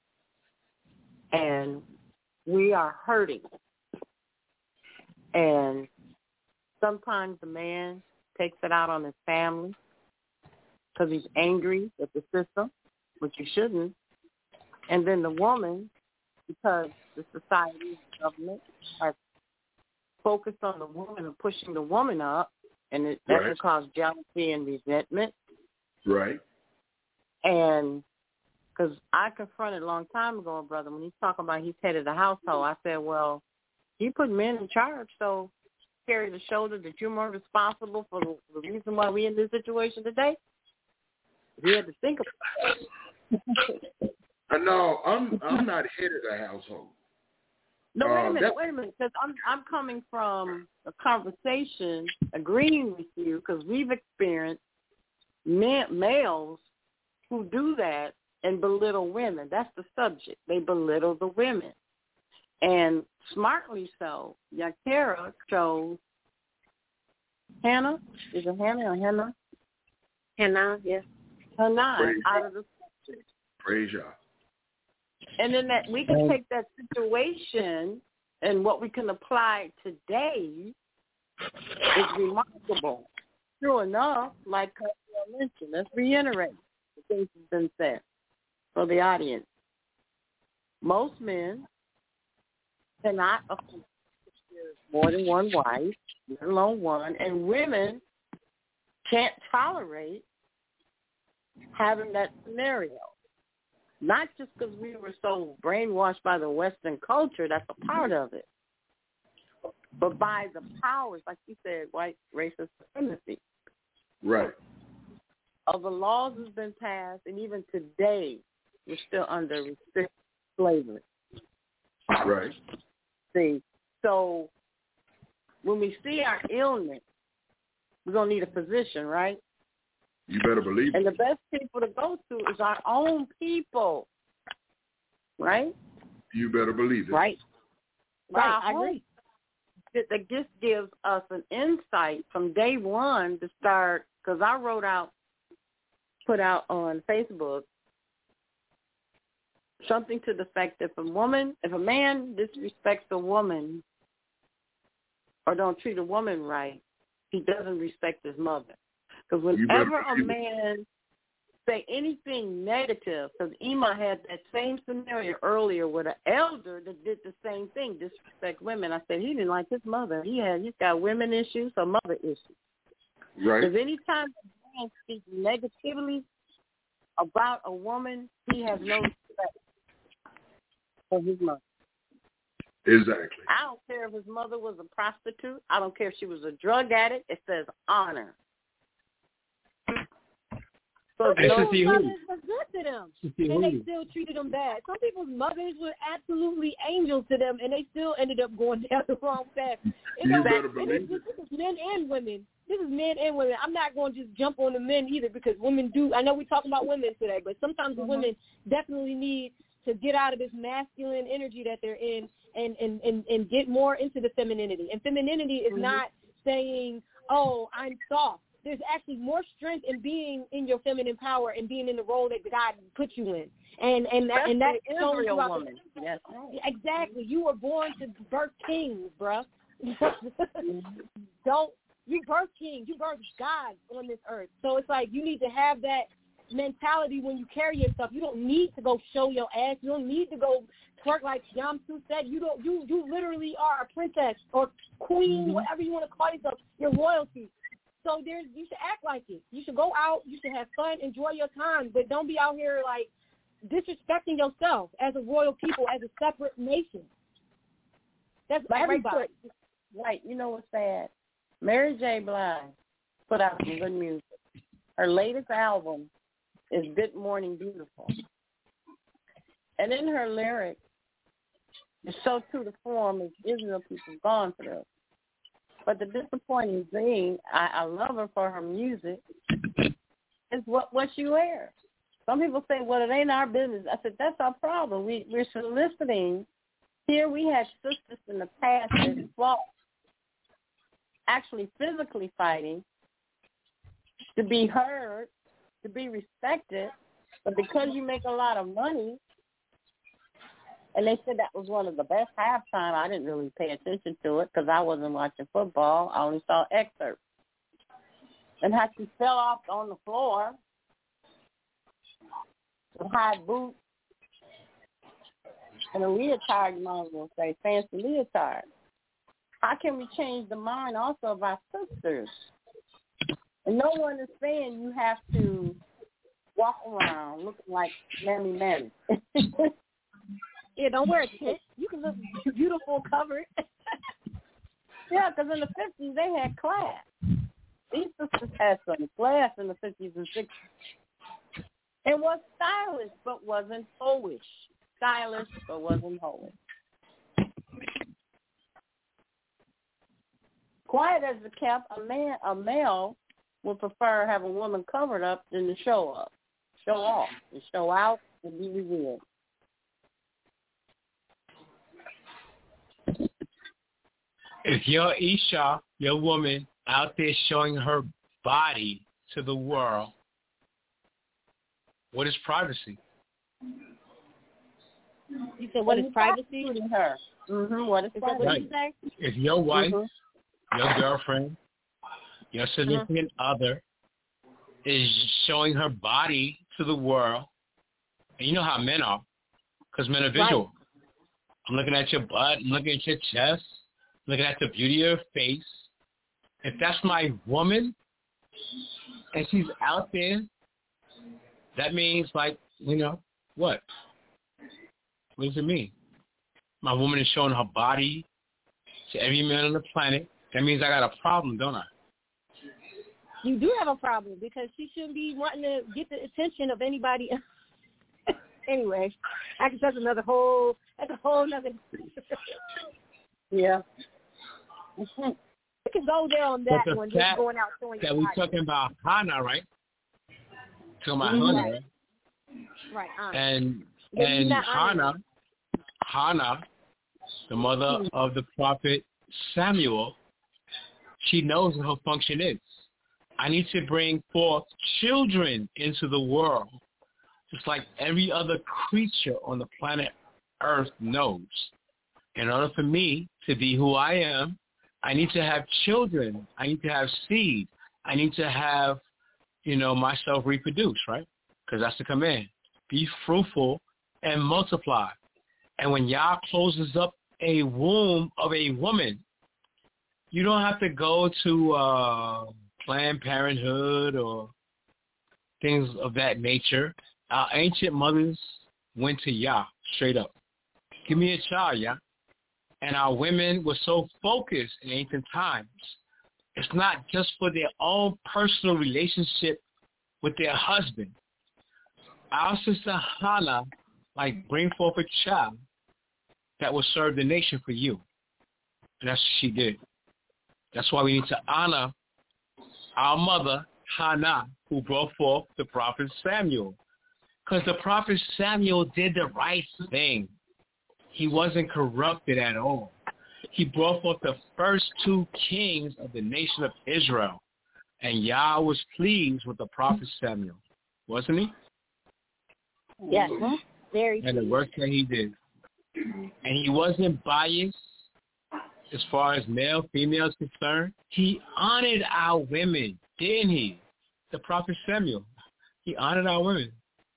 and we are hurting. And sometimes the man takes it out on his family because he's angry with the system, which he shouldn't. And then the woman, because the society and government are focused on the woman and pushing the woman up, and it, that Right. can cause jealousy and resentment. Right. And because I confronted a long time ago, brother, when he's talking about he's head of the household, I said, well, you put men in charge, so carry the shoulder that you're more responsible for the, the reason why we're in this situation today. We had to think about it. Uh, no, I'm I'm not head of the household. No, wait a Uh, minute, that- wait a minute, because I'm I'm coming from a conversation agreeing with you because we've experienced men, males who do that and belittle women. That's the subject. They belittle the women, and smartly so. Yakira chose Hannah. Is it Hannah or Hannah? Hannah, yes. Hannah, out of the scriptures. Praise Yah. And then that we can take that situation and what we can apply today is remarkable. True enough, like I mentioned, let's reiterate the things that's been said for the audience. Most men cannot afford more than one wife, let alone one, and women can't tolerate having that scenario. Not just because we were so brainwashed by the Western culture, that's a part of it, but by the powers, like you said, white racist supremacy. Right. Of the laws that's been passed, and even today, we're still under restricted slavery. Right. See, so when we see our illness, we're going to need a physician, right? You better believe it. And the best people to go to is our own people, right? You better believe it. Right. Right, I agree. That the gift gives us an insight from day one to start, because I wrote out, put out on Facebook, something to the effect that if a woman, if a man disrespects a woman or don't treat a woman right, he doesn't respect his mother. Because whenever a man say anything negative, because Ema had that same scenario earlier with an elder that did the same thing, disrespect women. I said he didn't like his mother. He had he's got women issues or mother issues. Right. Because anytime a man speaks negatively about a woman, he has no respect for his mother. Exactly. I don't care if his mother was a prostitute. I don't care if she was a drug addict. It says honor. So Hey, people's Sissy, mothers who? were good to them, Sissy, and they who? still treated them bad. Some people's mothers were absolutely angels to them, and they still ended up going down the wrong path. You You know, better and believe this, it. this is men and women. This is men and women. I'm not going to just jump on the men either, because women do. I know we're talking about women today, but sometimes Mm-hmm. the women definitely need to get out of this masculine energy that they're in and, and, and, and get more into the femininity. And femininity is Mm-hmm. not saying, oh, I'm soft. There's actually more strength in being in your feminine power and being in the role that God put you in. And and that, and that Especially shows Israel throughout woman. the, Yes. exactly. You were born to birth kings, bruh. Don't you birth kings? You birth God on this earth. So it's like you need to have that mentality when you carry yourself. You don't need to go show your ass. You don't need to go twerk like Yamsu said. You don't. You you literally are a princess or queen, mm-hmm. whatever you want to call yourself. You're royalty. So there's, you should act like it. You should go out. You should have fun, enjoy your time, but don't be out here like disrespecting yourself as a royal people, as a separate nation. That's like everybody. Right, right. You know what's sad? Mary J. Blige put out some good music. Her latest album is Good Morning Beautiful. And in her lyrics, it's so true to form as Israel people gone through. But the disappointing thing, I, I love her for her music, is what, what she wears. Some people say, well, it ain't our business. I said, that's our problem. We, we're soliciting. Here we had sisters in the past that fought, actually physically fighting, to be heard, to be respected. But because you make a lot of money, and they said that was one of the best halftime. I didn't really pay attention to it because I wasn't watching football. I only saw excerpts. And how she fell off on the floor with high boots and a leotard, you might as well say, fancy leotard. How can we change the mind also of our sisters? And no one is saying you have to walk around looking like Mammy Mammy. Yeah, don't wear a tent. You can look beautiful covered. Yeah, because in the fifties, they had class. These sisters had some class in the fifties and sixties. And was stylish, but wasn't hoish. Stylish, but wasn't hoish. Quiet as it kept, a man, a male would prefer have a woman covered up than to show up, show off, to show out, and be revealed. If your Isha, your woman, out there showing her body to the world, What is privacy? You said what is privacy? Her. Mm-hmm. What is Is that what Right. you say? If your wife, Mm-hmm. your girlfriend, your significant uh-huh. other is showing her body to the world, and you know how men are, because men are visual. Right. I'm looking at your butt, I'm looking at your chest, looking at the beauty of your face. If that's my woman, and she's out there, that means, like, you know, what? What does it mean? My woman is showing her body to every man on the planet. That means I got a problem, don't I? You do have a problem because she shouldn't be wanting to get the attention of anybody else. Anyway, I guess that's another whole, that's a whole nother. Yeah. We can go there on that But one, the just going out showing that your we're body. talking about Hannah, right? Talking about Mhm. Hannah, right? Right, Anna. And Yeah, and not Hannah, Anna. Hannah, the mother of the prophet Samuel, she knows what her function is. I need to bring forth children into the world, just like every other creature on the planet Earth knows. In order for me to be who I am, I need to have children. I need to have seed. I need to have, you know, myself reproduce, right? Because that's the command. Be fruitful and multiply. And when Yah closes up a womb of a woman, you don't have to go to uh, Planned Parenthood or things of that nature. Our ancient mothers went to Yah straight up. Give me a child, Yah. And our women were so focused in ancient times. It's not just for their own personal relationship with their husband. Our sister Hannah, like, bring forth a child that will serve the nation for you. And that's what she did. That's why we need to honor our mother, Hannah, who brought forth the prophet Samuel. Because the prophet Samuel did the right thing. He wasn't corrupted at all. He brought forth the first two kings of the nation of Israel. And Yah was pleased with the prophet Samuel. Wasn't he? Yes, very And the work that he did. And he wasn't biased as far as male, female is concerned. He honored our women, didn't he? The prophet Samuel. He honored our women.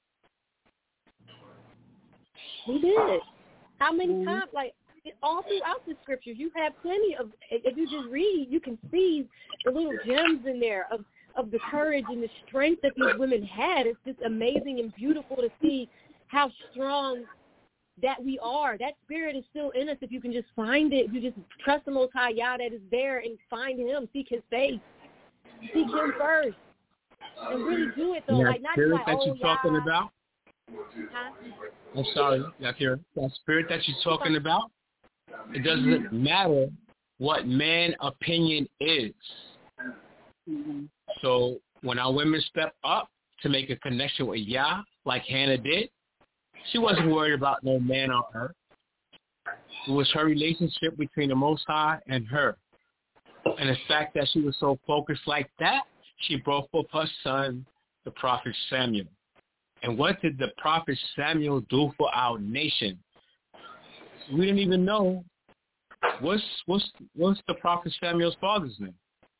He did. How many times, like, all throughout the scriptures, you have plenty of, if you just read, you can see the little gems in there of, of the courage and the strength that these women had. It's just amazing and beautiful to see how strong that we are. That spirit is still in us if you can just find it. If you just trust the Most High Yah that is there and find him, seek his face, seek him first, and really do it, though. That like, not spirit like, that oh, you're talking Yah. about? Huh? I'm sorry, Yakira. That spirit that you're talking about, it doesn't matter what man opinion is. So when our women step up to make a connection with Yah, like Hannah did, she wasn't worried about no man on her. It was her relationship between the Most High and her. And the fact that she was so focused like that, she brought forth her son, the prophet Samuel. And what did the prophet Samuel do for our nation? We didn't even know. What's what's what's the prophet Samuel's father's name?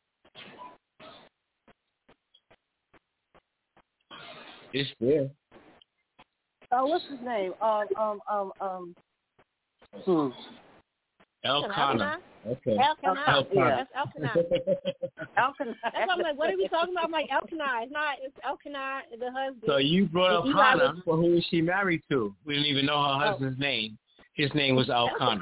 It's there. Oh, what's his name? Um, um, um, um. Hmm. Elkanah. Okay. Elkanah. Elkanah. Yeah, that's Elkanah. Elkanah. That's why I'm like, what are we talking about? I'm like, Elkanah. It's not, it's Elkanah, the husband. So you brought up And Eli Hannah, was- well, who was she married to? We didn't even know her husband's name. His name was Elkanah.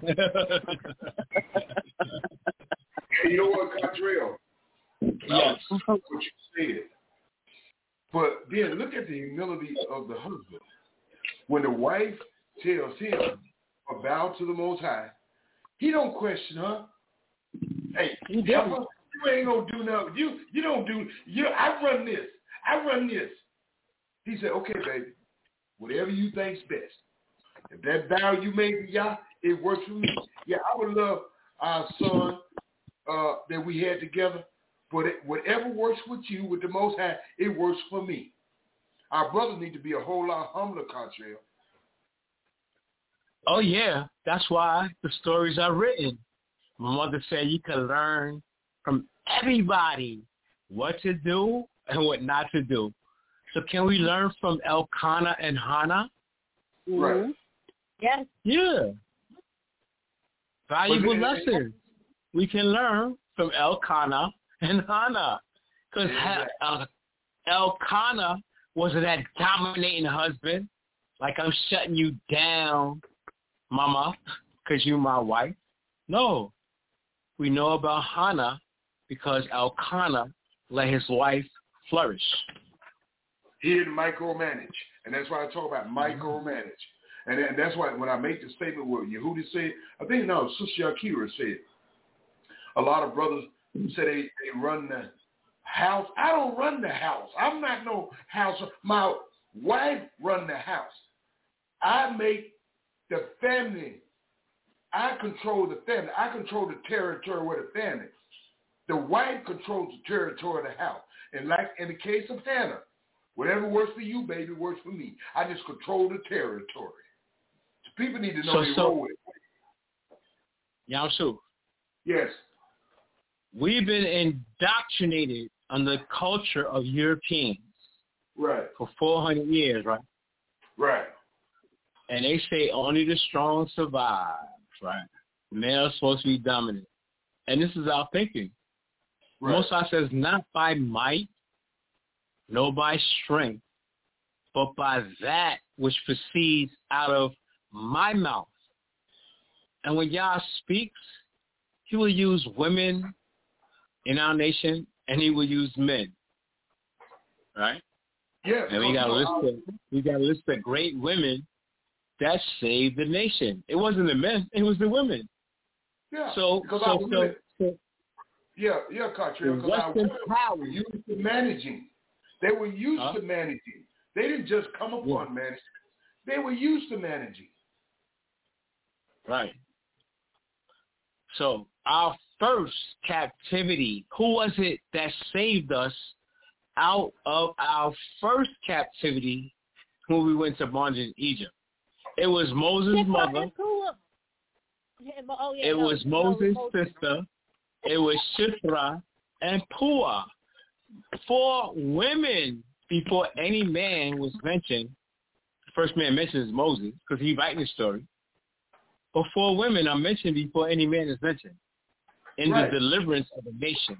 You know what, Cottrell? Yes. What you said. But then look at the humility of the husband. When the wife tells him, "I bow to the Most High," he don't question her. Hey, He Pepper, didn't. you ain't gonna do nothing. You you don't do. You I run this. I run this. He said, "Okay, baby, whatever you think's best. If that vow you made to Yah, it works for me. Yeah, I would love our son uh, that we had together, but it, whatever works with you, with the Most High, it works for me." our brothers need to be a whole lot humbler, Cartrell. Oh, yeah. That's why the stories are written. My mother said you can learn from everybody what to do and what not to do. So can we learn from Elkanah and Hannah? Right. Yes. Yeah. Valuable lessons we can learn from Elkanah and Hannah. Because uh, Elkanah wasn't that dominating husband, like I'm shutting you down, mama, because you're my wife. No. We know about Hannah because Elkanah let his wife flourish. He didn't micromanage. And that's why I talk about micromanage. And, and that's why when I make the statement where Yehudi said, I think, no, Sister Yakira said, a lot of brothers say they, they run the house. I don't run the house. I'm not no house. My wife run the house. I make the family. I control the family. I control the territory with the family. The wife controls the territory of the house. And like in the case of Hannah, whatever works for you, baby, works for me. I just control the territory. So people need to know so, their so, role. Yamsu. Yes. We've been indoctrinated on the culture of Europeans. Right. For four hundred years, right? Right. And they say only the strong survive, right? Men are supposed to be dominant. And this is our thinking. Right. Most High says, not by might, nor by strength, but by that which proceeds out of my mouth. And when Yah speaks, he will use women in our nation, and he will use men, right? Yeah. And we got a list of we got a list of great women that saved the nation. It wasn't the men; it was the women. Yeah. So, so, so, so, so, yeah, yeah, Cartrell. Because our women were used to managing. They were used huh? to managing. They didn't just come upon yeah. management. They were used to managing. Right. So our first captivity, who was it that saved us out of our first captivity when we went to bondage in Egypt? It was Moses' mother. Oh, yeah, it no, was no, Moses' Moses. sister. It was Shiphrah and Puah. Four women before any man was mentioned. The first man mentioned is Moses because he's writing the story. But four women are mentioned before any man is mentioned in right. the deliverance of the nation.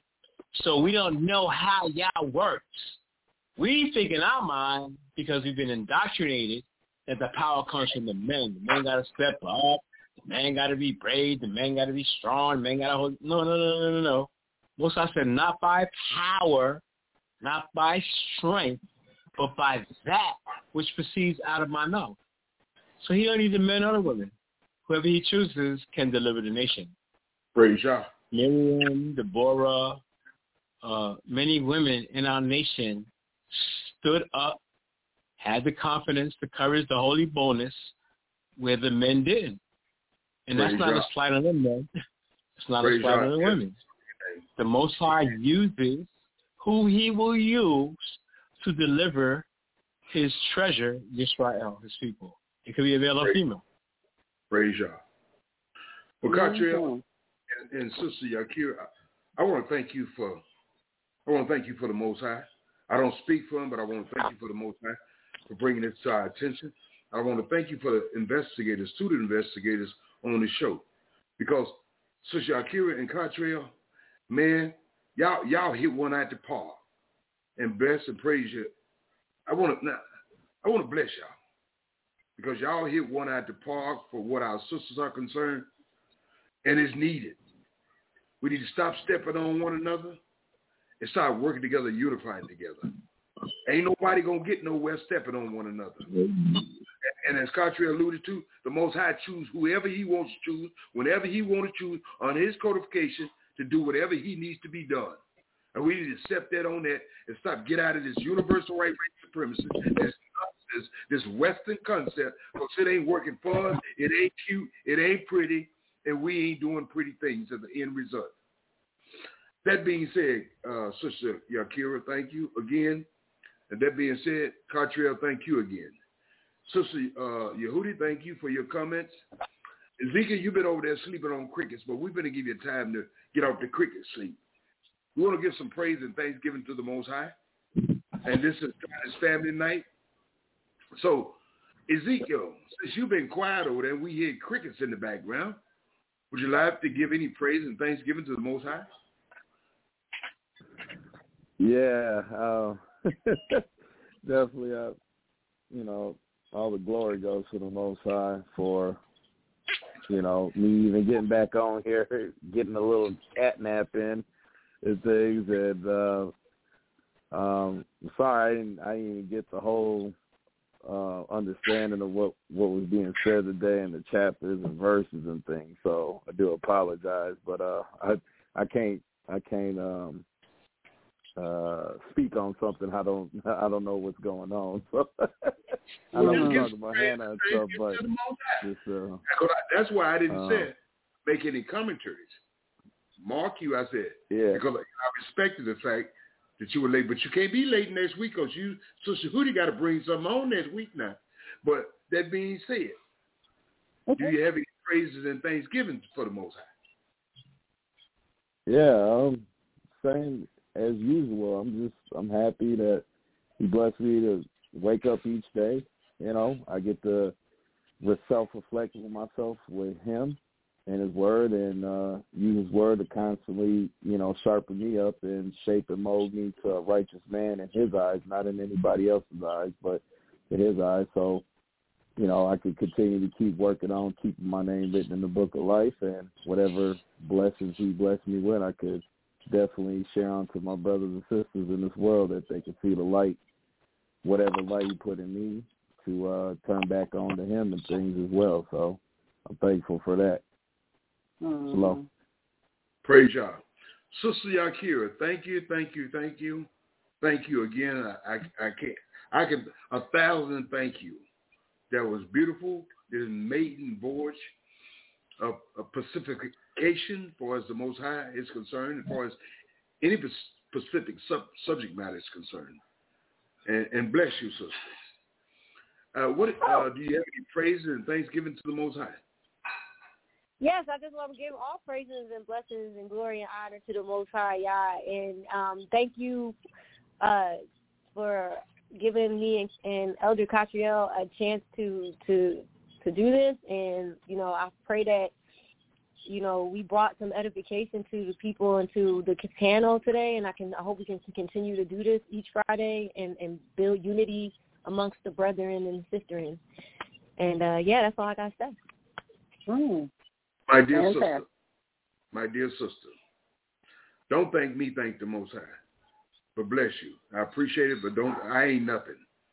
So we don't know how Yah works. We think in our mind, because we've been indoctrinated, that the power comes from the men. The men got to step up. The man got to be brave. The man got to be strong. The man got to hold. No, no, no, no, no, no. Most I said, not by power, not by strength, but by that which proceeds out of my mouth. So he don't need the men or the women. Whoever he chooses can deliver the nation. Praise Yah. Miriam, Deborah, uh, many women in our nation stood up, had the confidence, the courage, the holy boldness, where the men didn't. And Praise that's not Yah. a slight on the men. It's not Praise a slight Yah. on the women. The Most High uses who he will use to deliver his treasure, Yisrael, his people. It could be a male or female. Praise Yah. Well, Cartrell Mm-hmm. and, and Sister Yakira, I, I want to thank you for I want to thank you for the Most High. I don't speak for him, but I want to thank you for the Most High for bringing this to our attention. I want to thank you for the investigators, student investigators on the show, because Sister Yakira and Cartrell, man, y'all y'all hit one at the park, and bless and praise you. I want to I want to bless y'all, because y'all hit one at the park for what our sisters are concerned, and it's needed. We need to stop stepping on one another and start working together, unifying together. Ain't nobody going to get nowhere stepping on one another. And, and as Cartrell alluded to, the Most High choose whoever he wants to choose, whenever he wants to choose on his codification to do whatever he needs to be done. And we need to accept that on that and stop, get out of this universal right race supremacy, this, this, this Western concept, because it ain't working for us, it ain't cute, it ain't pretty, and we ain't doing pretty things as the end result. That being said, uh, Sister Yakira, thank you again. And that being said, Cartriel, thank you again. Sister uh, Yehudi, thank you for your comments. Ezekiel, you've been over there sleeping on crickets, but we're going to give you time to get off the cricket sleep. We want to give some praise and thanksgiving to the Most High. And this is God's family night. So, Ezekiel, since you've been quiet over there, we hear crickets in the background. Would you like to give any praise and thanksgiving to the Most High? Yeah, uh, definitely. Uh, you know, all the glory goes to the Most High for, you know, me even getting back on here, getting a little cat nap in and things. And uh, um, sorry, I didn't, I didn't even get the whole uh, understanding of what, what was being said today in the chapters and verses and things. So I do apologize, but uh, I I can't I can't um, uh, speak on something I don't I don't know what's going on. So I know we're talking about Hannah and stuff, but just, uh, that's why I didn't uh, say make any commentaries. Mark you, I said, yeah, because I respected the fact that you were late, but you can't be late next week because you, Sister Hootie, got to bring something on next week now. But that being said, okay. Do you have any praises and thanksgiving for the Most High? Yeah, um, same as usual. I'm just, I'm happy that He blessed me to wake up each day. You know, I get to self-reflect with myself with Him and His Word, and uh, use His Word to constantly, you know, sharpen me up and shape and mold me to a righteous man in His eyes, not in anybody else's eyes, but in His eyes. So, you know, I could continue to keep working on keeping my name written in the book of life, and whatever blessings He blessed me with, I could definitely share on to my brothers and sisters in this world, that they can see the light, whatever light He put in me, to uh, turn back on to Him and things as well. So I'm thankful for that. Mm-hmm. Hello. Praise God. Sister Yakira, thank you, thank you, thank you. Thank you again. I, I, I can't, I can, a thousand thank you. That was beautiful. This maiden voyage of, of pacification, for as the Most High is concerned, as far as any specific sub, subject matter is concerned. And, and bless you, sisters. Uh, what uh, do you have any praises and thanksgiving to the Most High? Yes, I just want to give all praises and blessings and glory and honor to the Most High, Yah. And um, thank you uh, for giving me and, and Elder Catriel a chance to to to do this. And, you know, I pray that, you know, we brought some edification to the people and to the channel today. And I can I hope we can continue to do this each Friday and, and build unity amongst the brethren and sisterin. And, uh, yeah, that's all I got to say. Mm. My dear okay. sister, my dear sister, don't thank me, thank the Most High. But bless you. I appreciate it, but don't, I ain't nothing.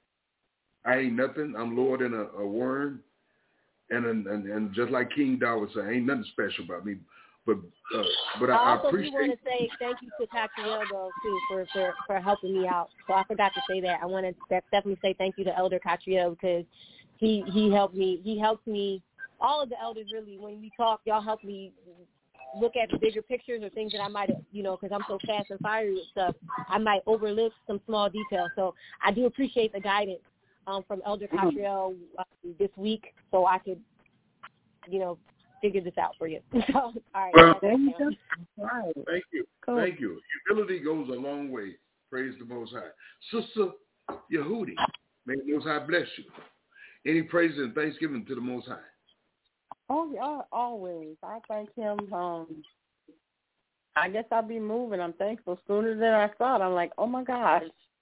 I ain't nothing. I'm lower than a, a worm. And, and and just like King David said, ain't nothing special about me. But uh, but I, I I also appreciate. do want to say thank you to Catriel, though, too, for, for, for helping me out. So I forgot to say that. I want to definitely say thank you to Elder Catriel, because he, he helped me. He helped me. All of the elders, really, when we talk, y'all help me look at the bigger pictures or things that I might, you know, because I'm so fast and fiery with stuff, I might overlook some small details. So I do appreciate the guidance um, from Elder Catriel uh, this week, so I could, you know, figure this out for you. So, all right. Well, thank you. Right. Thank you. Cool. Thank you. Humility goes a long way. Praise the Most High. Sister Yehudi, may the Most High bless you. Any praise and thanksgiving to the Most High? Oh, yeah, always. I thank Him. Um, I guess I'll be moving. I'm thankful sooner than I thought. I'm like, oh, my gosh.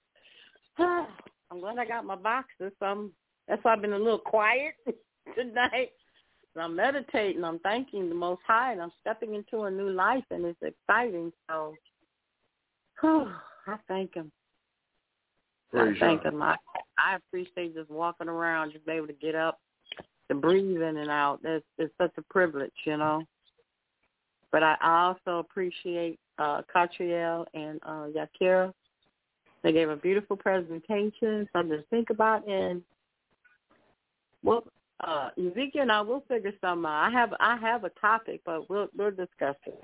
I'm glad I got my boxes. So I'm, that's why I've been a little quiet tonight. So I'm meditating. I'm thanking the Most High, and I'm stepping into a new life, and it's exciting. So whew, I thank Him. Praise I thank God. Him. I, I appreciate just walking around, just be able to get up, to breathe in and out. It's, it's such a privilege, you know. But I, I also appreciate uh, Catriel and uh, Yakira. They gave a beautiful presentation, something to think about. And well, uh, Ezekiel and I will figure something out. I have I have a topic, but we'll we'll discuss it.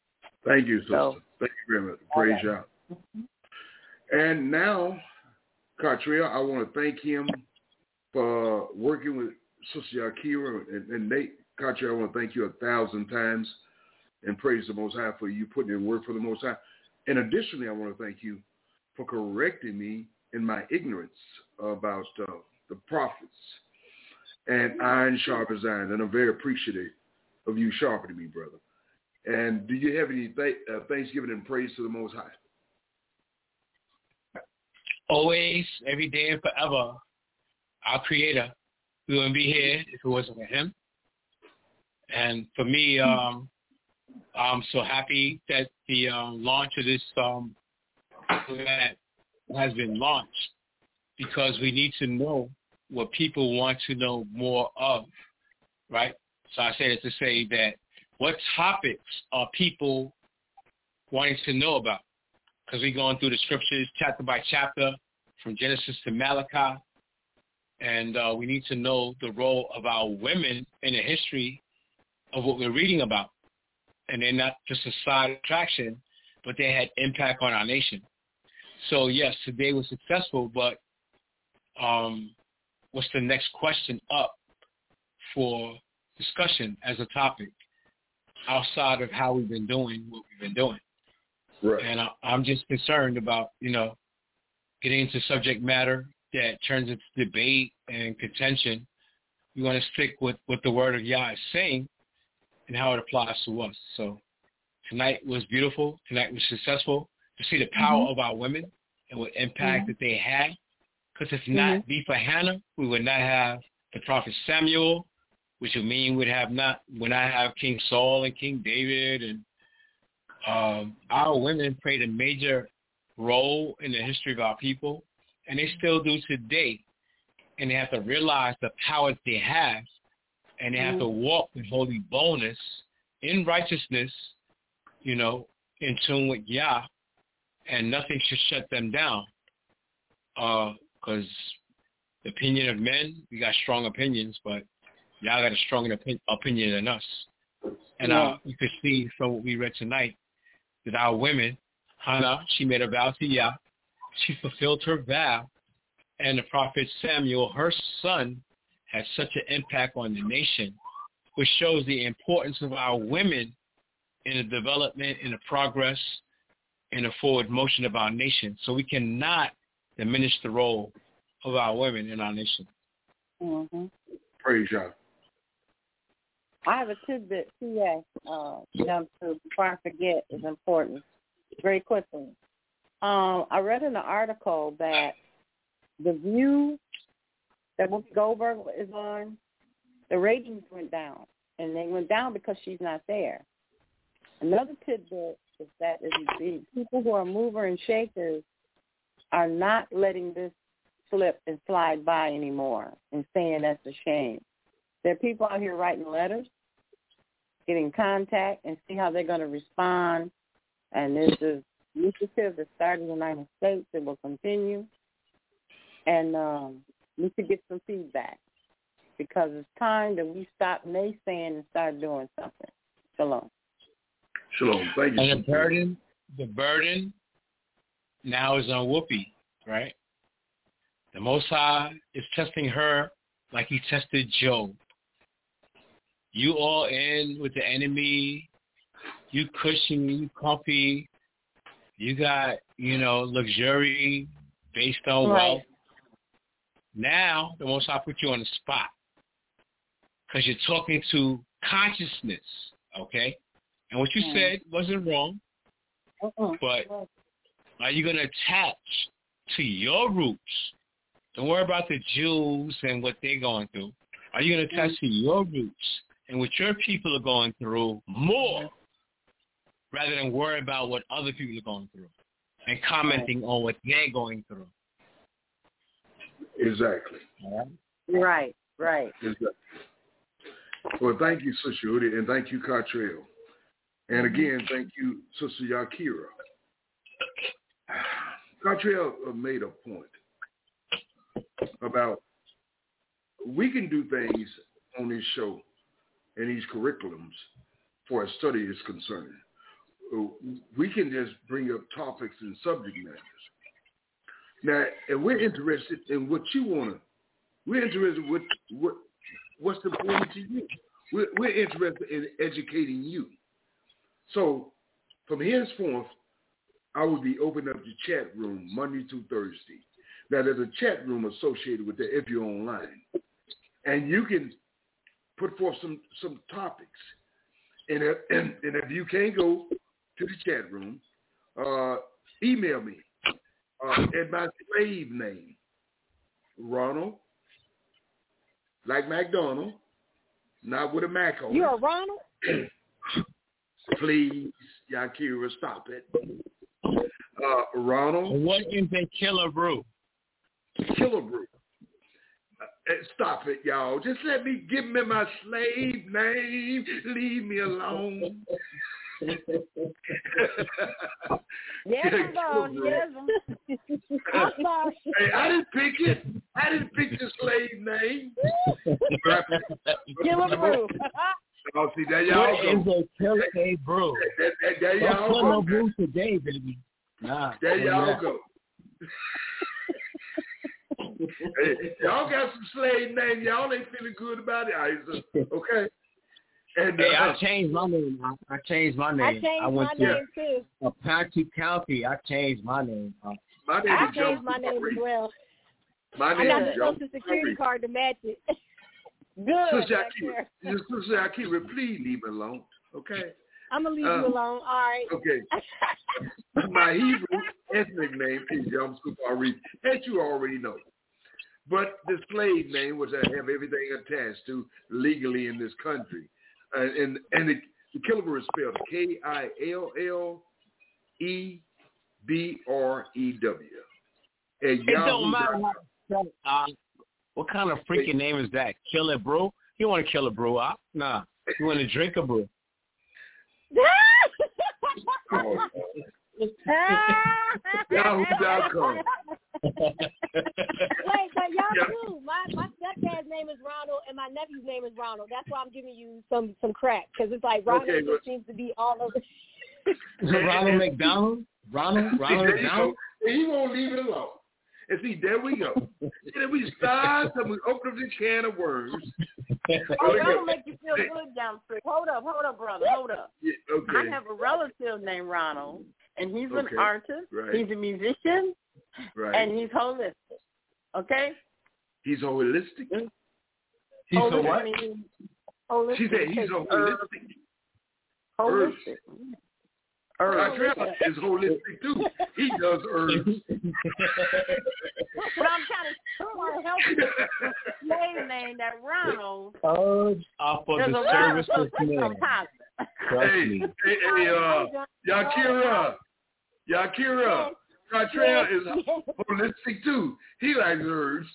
Thank you, sister. So, Thank you very much. Praise okay. God. Mm-hmm. And now Cottrell, I want to thank him for working with Sister Yakira and, and Nate. Cottrell, I want to thank you a thousand times and praise the Most High for you putting in work for the Most High. And additionally, I want to thank you for correcting me in my ignorance about uh, the prophets and iron sharpens iron. And I'm very appreciative of you sharpening me, brother. And do you have any th- uh, thanksgiving and praise to the Most High? Always, every day and forever, our Creator. We wouldn't be here if it wasn't for Him. And for me, um, I'm so happy that the um, launch of this um, that has been launched, because we need to know what people want to know more of, right? So I say that to say that what topics are people wanting to know about? Because we're going through the scriptures chapter by chapter from Genesis to Malachi, and uh, we need to know the role of our women in the history of what we're reading about. And they're not just a side attraction, but they had impact on our nation. So, yes, today was successful, but um, what's the next question up for discussion as a topic outside of how we've been doing what we've been doing? Right. And I, I'm just concerned about, you know, getting into subject matter that turns into debate and contention. We want to stick with what the Word of Yah is saying and how it applies to us. So tonight was beautiful. Tonight was successful to see the power mm-hmm. of our women and what impact mm-hmm. that they had. Because if mm-hmm. not be for Hannah, we would not have the prophet Samuel, which would mean we'd have not would not have King Saul and King David. And um, our women played a major role in the history of our people, and they still do today. And they have to realize the power that they have, and they have to walk with holy boldness in righteousness, you know, in tune with Yah, and nothing should shut them down. Because uh, the opinion of men, we got strong opinions, but Yah got a stronger opi- opinion than us. And yeah. uh, you could see from what we read tonight that our women, Hannah, she made a vow to Yah. She fulfilled her vow. And the prophet Samuel, her son, had such an impact on the nation, which shows the importance of our women in the development, in the progress, in the forward motion of our nation. So we cannot diminish the role of our women in our nation. Mm-hmm. Praise God. I have a tidbit, P S, uh, jump to before I forget, is important. Very quickly. Um, I read in an article that the View that Whoopi Goldberg is on, the ratings went down, and they went down because she's not there. Another tidbit is that is the people who are mover and shakers are not letting this slip and slide by anymore and saying that's a shame. There are people out here writing letters, getting contact, and see how they're going to respond. And this is initiative that started in the United States. It will continue. And um, we should get some feedback, because it's time that we stop naysaying and start doing something. Shalom. Shalom. Thank you. And the burden, the burden now is on Whoopi, right? The Most High is testing her like he tested Job. You all in with the enemy. You cushy, you comfy. You got, you know, luxury based on right. wealth. Now, the Most High put you on the spot because you're talking to consciousness, okay? And what you mm. said wasn't wrong, uh-uh. but are you going to attach to your roots? Don't worry about the Jews and what they're going through. Are you going to attach mm. to your roots and what your people are going through more rather than worry about what other people are going through and commenting right. on what they're going through? Exactly. Right, right. Exactly. Well, thank you, Sister Udi, and thank you, Cottrell. And again, thank you, Sister Yakira. Cottrell made a point about we can do things on this show and these curriculums for a study is concerned. We can just bring up topics and subject matters. Now, and we're interested in what you want to. We're interested in what what what's important to you. We're, we're interested in educating you. So, from henceforth, I will be opening up the chat room Monday through Thursday. Now, there's a chat room associated with that if you're online, and you can put forth some some topics. And if, and, and if you can't go to the chat room, uh, email me uh, at my slave name, Ronald, like McDonald, not with a Mac on it. You're a Ronald? Please, Yakira, stop it. Uh, Ronald. What is a killer brew? Killer brew. Uh, stop it, y'all. Just let me give me my slave name. Leave me alone. Yes, I'm on. Yes, I'm Hey, I didn't pick it. I didn't pick the slave name. Killer brew. Oh, see, there y'all what go. Is a killer a brew? There, there, there Don't y'all put go. no brew today, baby. Nah. There y'all yeah. go. Hey, y'all got some slave name. Y'all ain't feeling good about it, Isa. Okay. And Hey, uh, I changed my name. I, I changed my name. I changed I went my to name too. Apache County. I changed my name. Uh, my name I is changed John my name as well. My I name got is the John social security card to match it. Good. Sister back there. Akira, Sister Akira, please leave me alone. Okay. I'm gonna leave Uh, you alone. All right. Okay. My Hebrew ethnic name is Yom Sukari, as you already know. But the slave name, which I have everything attached to legally in this country, uh, and and the, the Killer is spelled K I L L E B R E W. it don't matter what, uh, what kind of freaking name is that? Killer brew? You want to kill a brew? Huh? Nah. You want to drink a brew? Oh, Yahoo dot com. Wait, but y'all Yeah. too. My my stepdad's name is Ronald, and my nephew's name is Ronald. That's why I'm giving you some some crap, because it's like Ronald Okay, just but- seems to be all over. Ronald McDonald? Ronald? Ronald There you McDonald? go. And he won't leave it alone. And see, there we go. And then we start, and we open up the can of worms. Oh, that'll make you feel good, down street. Hold up, hold up, brother, hold up. Yeah, okay. I have a relative named Ronald, and he's an Okay. artist. Right. He's a musician, Right. and he's holistic. Okay? He's holistic. He's a Holistic what? means holistic. She said he's takes holistic. herbs. Holistic. Herbs. Andrea is holistic too. He does herbs. But I'm trying to, trying to help you. The slave name that Ronald. Herbs are for There's the a service lot of of man. positive. Trust hey, me. hey, hey, uh, Yakira, Yakira, Andrea is holistic too. He likes herbs.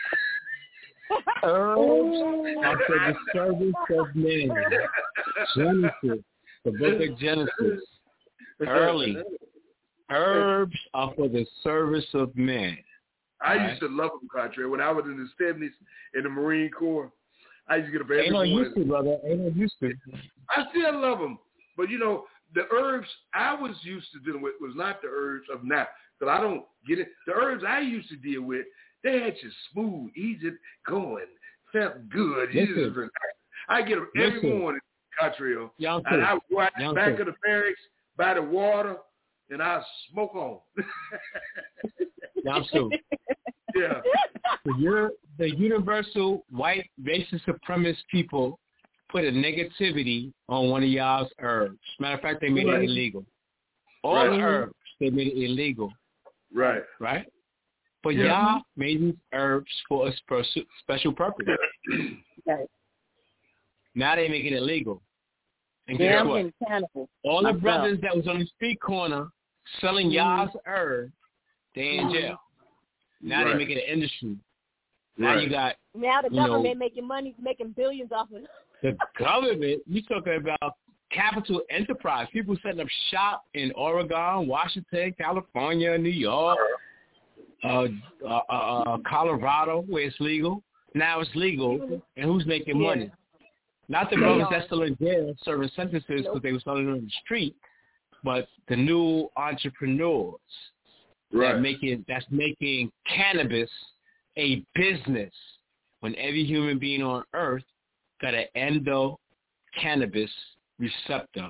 Herbs are for the service of man. Genesis, the book of Genesis. Early. Herbs are for the service of man. I Right. used to love them, Contrary. When I was in the seventies in the Marine Corps, I used to get up every Ain't no morning. use to, brother. Ain't no use to. I still love them. But, you know, the herbs I was used to dealing with was not the herbs of now. Because I don't get it. The herbs I used to deal with, they had you smooth, easy going, felt good. You Listen. just relaxed. I get them every Listen. morning, Contrary. Young And I too. go out Young back too. of the barracks by the water, and I smoke on. Young too. Yeah. The, uni- the universal white racist supremacist people put a negativity on one of y'all's herbs. Matter of fact, they made Right. it illegal. All Right. the herbs, they made it illegal, Right. right? But Yeah. y'all made these herbs for a spe- special purpose. Okay. Now they make it illegal. And Yeah, guess I'm what? getting cannibal. All the myself. brothers that was on the street corner selling y'all's herbs, they in jail. Now Right. they make it an industry. Now Right. you got Now the You know- government making money, making billions off of it. the government. You talking about capital enterprise. People setting up shop in Oregon, Washington, California, New York, uh, uh, uh, Colorado, where it's legal. Now it's legal, and who's making Yeah. money? Not the brothers that's still in jail serving sentences because they were selling on the street, but the new entrepreneurs. right. that making that's making cannabis a business when every human being on earth got an endocannabis receptor.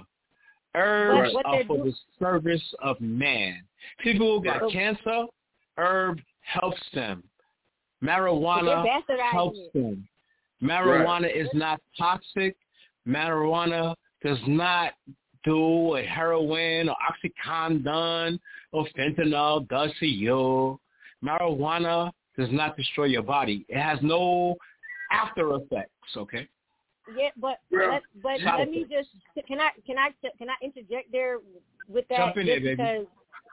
Herbs What- what are they're for doing- the service of man. People who got Right. cancer, herb helps them. But Marijuana they're bastardizing helps it. them. Marijuana is not toxic. Marijuana does not do what heroin or OxyContin or fentanyl does to you. Marijuana does not destroy your body. It has no after effects, okay? Yeah, but Well, let, but side let me effects. just can I can I can I interject there with that? Jump in there, just baby. because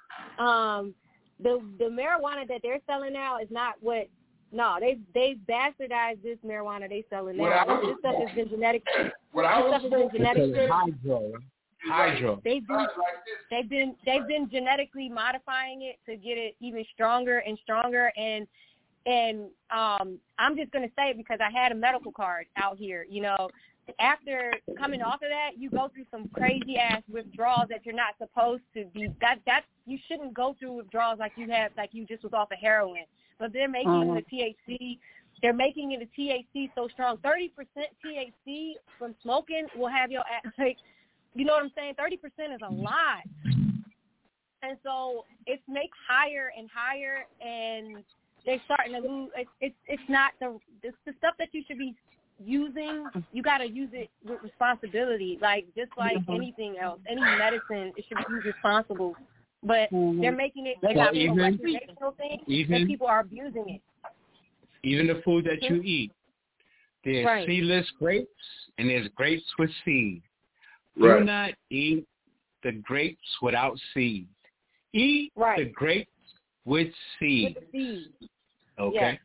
um the the marijuana that they're selling now is not what no they they bastardized this marijuana they selling What now. I was- This stuff has been genetic. What I This was stuff has been smoking, genetic. Because hydro, hydro. They've been like this. they've been they've been genetically modifying it to get it even stronger and stronger and and um I'm just gonna say it because I had a medical card out here, you know. After coming off of that, you go through some crazy ass withdrawals that you're not supposed to be. That that you shouldn't go through withdrawals like you have, like you just was off of heroin. But they're making Mhm. the T H C, they're making it the T H C so strong. Thirty percent T H C from smoking will have your ass, like, you know what I'm saying? Thirty percent is a lot, and so it's make higher and higher, and they're starting to lose. It's it's, it's not the it's the stuff that you should be using. You got to use it with responsibility, like just like Mhm. anything else, any medicine, it should be used responsible. But Mhm. they're making it They into got a even- recreational thing, even- and people are abusing it. Even the food that you eat. There's Right. seedless grapes and there's grapes with seed. Do Right. not eat the grapes without seed. Eat Right. the grapes with With seed. the seed. Okay?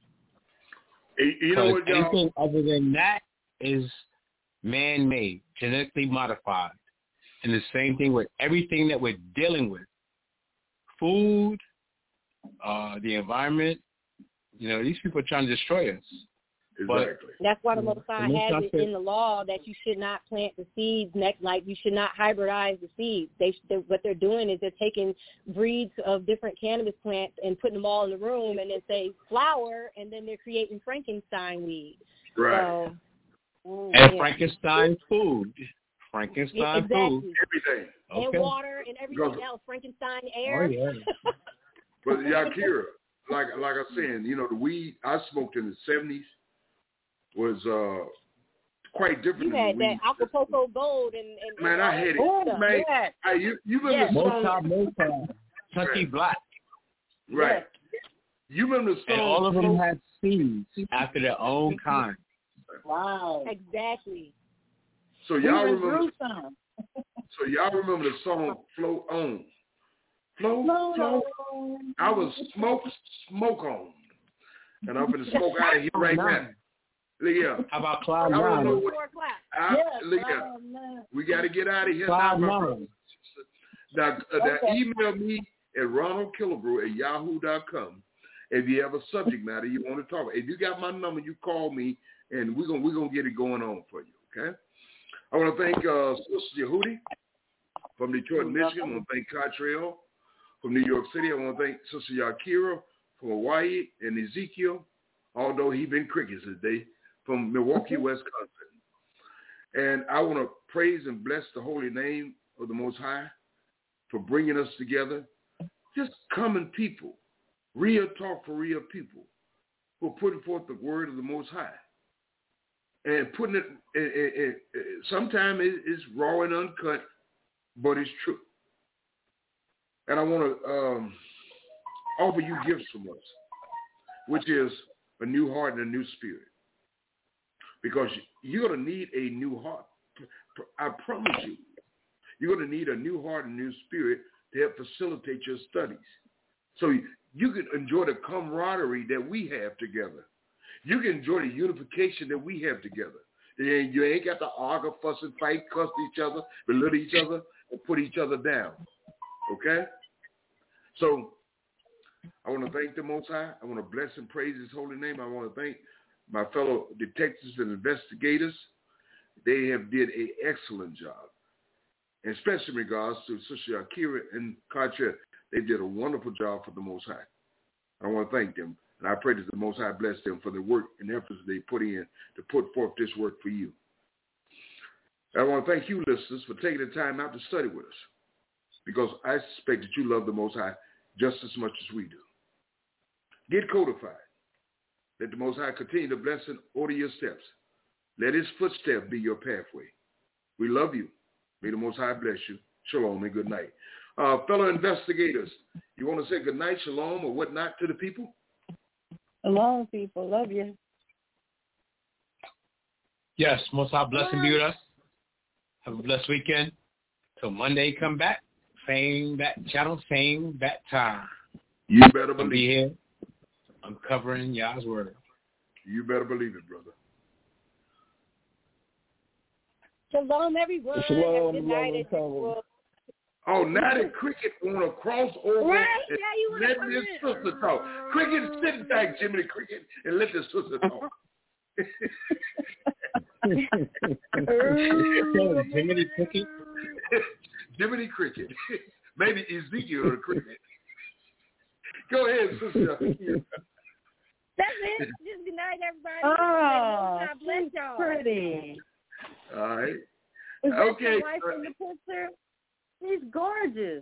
You you know what, Because y'all? anything other than that is man-made, genetically modified. And the same thing with everything that we're dealing with. Food, uh, the environment. You know, these people are trying to destroy us. Exactly. That's why the Most The High Most has High it said- in the law that you should not plant the seeds. Next, like you should not hybridize the seeds. They, they what they're doing is they're taking breeds of different cannabis plants and putting them all in the room, and then say flower, and then they're creating Frankenstein weed. Right. So, And yeah. Frankenstein food. Frankenstein Yeah, exactly. food. Everything. And Okay. water and everything Because- else. Frankenstein air. Oh, yeah. But Yakira, like like I was saying, you know, the weed I smoked in the seventies was uh quite different You than had the that weed. Acapulco Gold and, and Man, and I all had that it. good Oh, stuff. Man, yeah. Hey, you you remember Yeah. the song? Motown, Motown. Tucky Black. Right. You remember the song? And all of them had seeds after their own kind. Wow. Exactly. So We y'all went remember? through some. So y'all remember the song "Float On"? Float, No, float. no. I was smoke, smoke on, and I'm gonna smoke out of here right now. Look here. How about Cloud I don't know Nine? what. Four o'clock. I, Yes, look here. oh, man. We got to get out of here Cloud now, my Nine. brother. Now, uh, now Okay. email me at ronald killebrew at yahoo dot com if you have a subject matter you want to talk about. If you got my number, you call me, and we're gonna we're gonna get it going on for you. Okay. I want to thank uh, Sister Yehudi from Detroit, Michigan. I want to thank Cottrell from New York City. I want to thank Sister Yakira from Hawaii and Ezekiel, although he been crickets today, from Milwaukee, Wisconsin. And I want to praise and bless the holy name of the Most High for bringing us together. Just common people, real talk for real people who are putting forth the word of the Most High. And putting it, it, it, it sometimes it's raw and uncut, but it's true. And I want to um, offer you gifts from us, which is a new heart and a new spirit. Because you're going to need a new heart. I promise you, you're going to need a new heart and new spirit to help facilitate your studies. So you can enjoy the camaraderie that we have together. You can enjoy the unification that we have together. You ain't got to argue, fuss, and fight, cuss each other, belittle each other, and put each other down. Okay? So I want to thank the Most High. I want to bless and praise His holy name. I want to thank my fellow detectives and investigators. They have did an excellent job, and especially in regards to Sister Akira and Katria. They did a wonderful job for the Most High. I want to thank them. And I pray that the Most High bless them for the work and efforts they put in to put forth this work for you. I want to thank you, listeners, for taking the time out to study with us, because I suspect that you love the Most High just as much as we do. Get codified. Let the Most High continue to bless and order your steps. Let his footstep be your pathway. We love you. May the Most High bless you. Shalom and good night. Uh, fellow investigators, you want to say good night, shalom, or whatnot to the people? Shalom, people. Love you. Yes, Most High bless and be with us. Have a blessed weekend. Till Monday, come back. Same bat channel, same bat time. You better believe I'll be here. I'm covering Yah's word. You better believe it, brother. Shalom, everyone. Shalom, Have a good night. shalom. Oh, now that Cricket want to cross over Right, and now you wanna let come his in. sister talk. Cricket, sit back, Jimmy the Cricket, and let the sister talk. Jiminy Cricket? Jiminy Cricket. Maybe Ezekiel the Cricket. Go ahead, sister. That's it. Just good night, everybody. Oh, God bless y'all. pretty. All right. Is that Okay. your wife in the picture? She's gorgeous.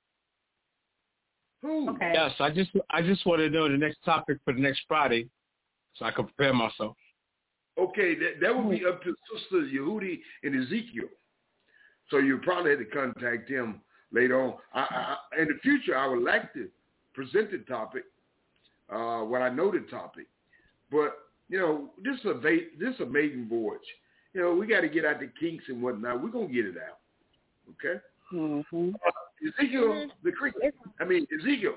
Who? Okay. Yes, I just I just want to know the next topic for the next Friday, so I can prepare myself. Okay, that, that would be up to Sister Yehudi and Ezekiel. So you probably have to contact him later on. I, I, in the future, I would like to present the topic uh, when I know the topic. But, you know, this is a, va- this is a maiden voyage. You know, we got to get out the kinks and whatnot. We're going to get it out. Okay? Mm-hmm. Uh, Ezekiel, the cricket. I mean, Ezekiel.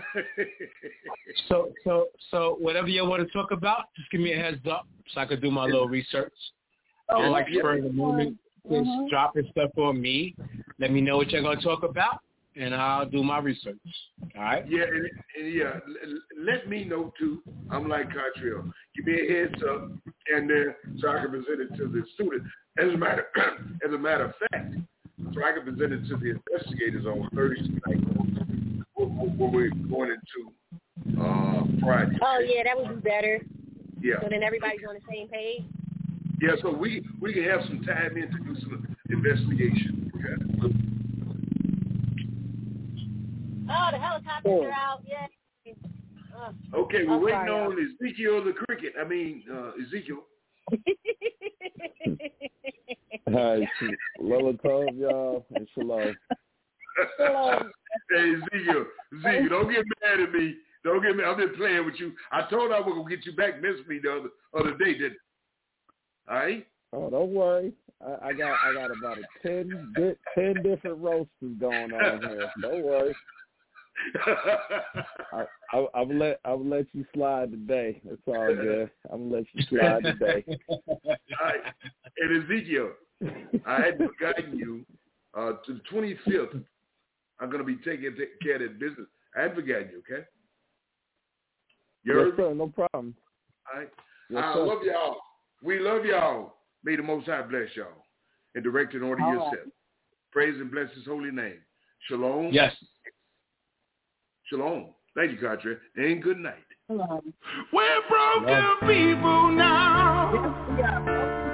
So so so whatever you want to talk about, just give me a heads up so I can do my little research. I don't like spurring the moment, just Mm-hmm. dropping stuff on me. Let me know what you're gonna talk about, and I'll do my research. All right? Yeah, and, and yeah, l- let me know too. I'm like Catrell. Give me a heads up, and then so I can present it to the student. As a matter, as a matter of fact, so I can present it to the investigators on Thursday night when we're going into uh, Friday. Oh, yeah, that would be better. Yeah. So then everybody's on the same page. Yeah, so we we can have some time in to do some investigation. Okay. Oh, the helicopters are out. Yeah. Uh, Okay, we're I'm waiting sorry, on Ezekiel the cricket. I mean, uh, Ezekiel. All right, Lola Tov, y'all, and shalom. Shalom. Hey, Ezekiel, Ezekiel, don't get mad at me. Don't get me. I'm just playing with you. I told I was gonna get you back. Miss me the other other day, didn't I? All right. Oh, don't worry. I, I got I got about a ten di- ten different roasters going on here. Don't worry. I, I, I will let I will let you slide today. It's all good. I'm gonna let you slide today. All right. And Ezekiel, I had forgotten you. Uh, to the twenty-fifth, I'm gonna be taking care of that business. I had forgotten you. Okay. You Yes, heard me? sir. No problem. All right. Yes, I sir. love y'all. We love y'all. May the Most High bless y'all and direct and order All your right. steps. Praise and bless his holy name. Shalom. Yes. Shalom. Thank you, Katra. And good night. Shalom. We're broken people now. Yeah.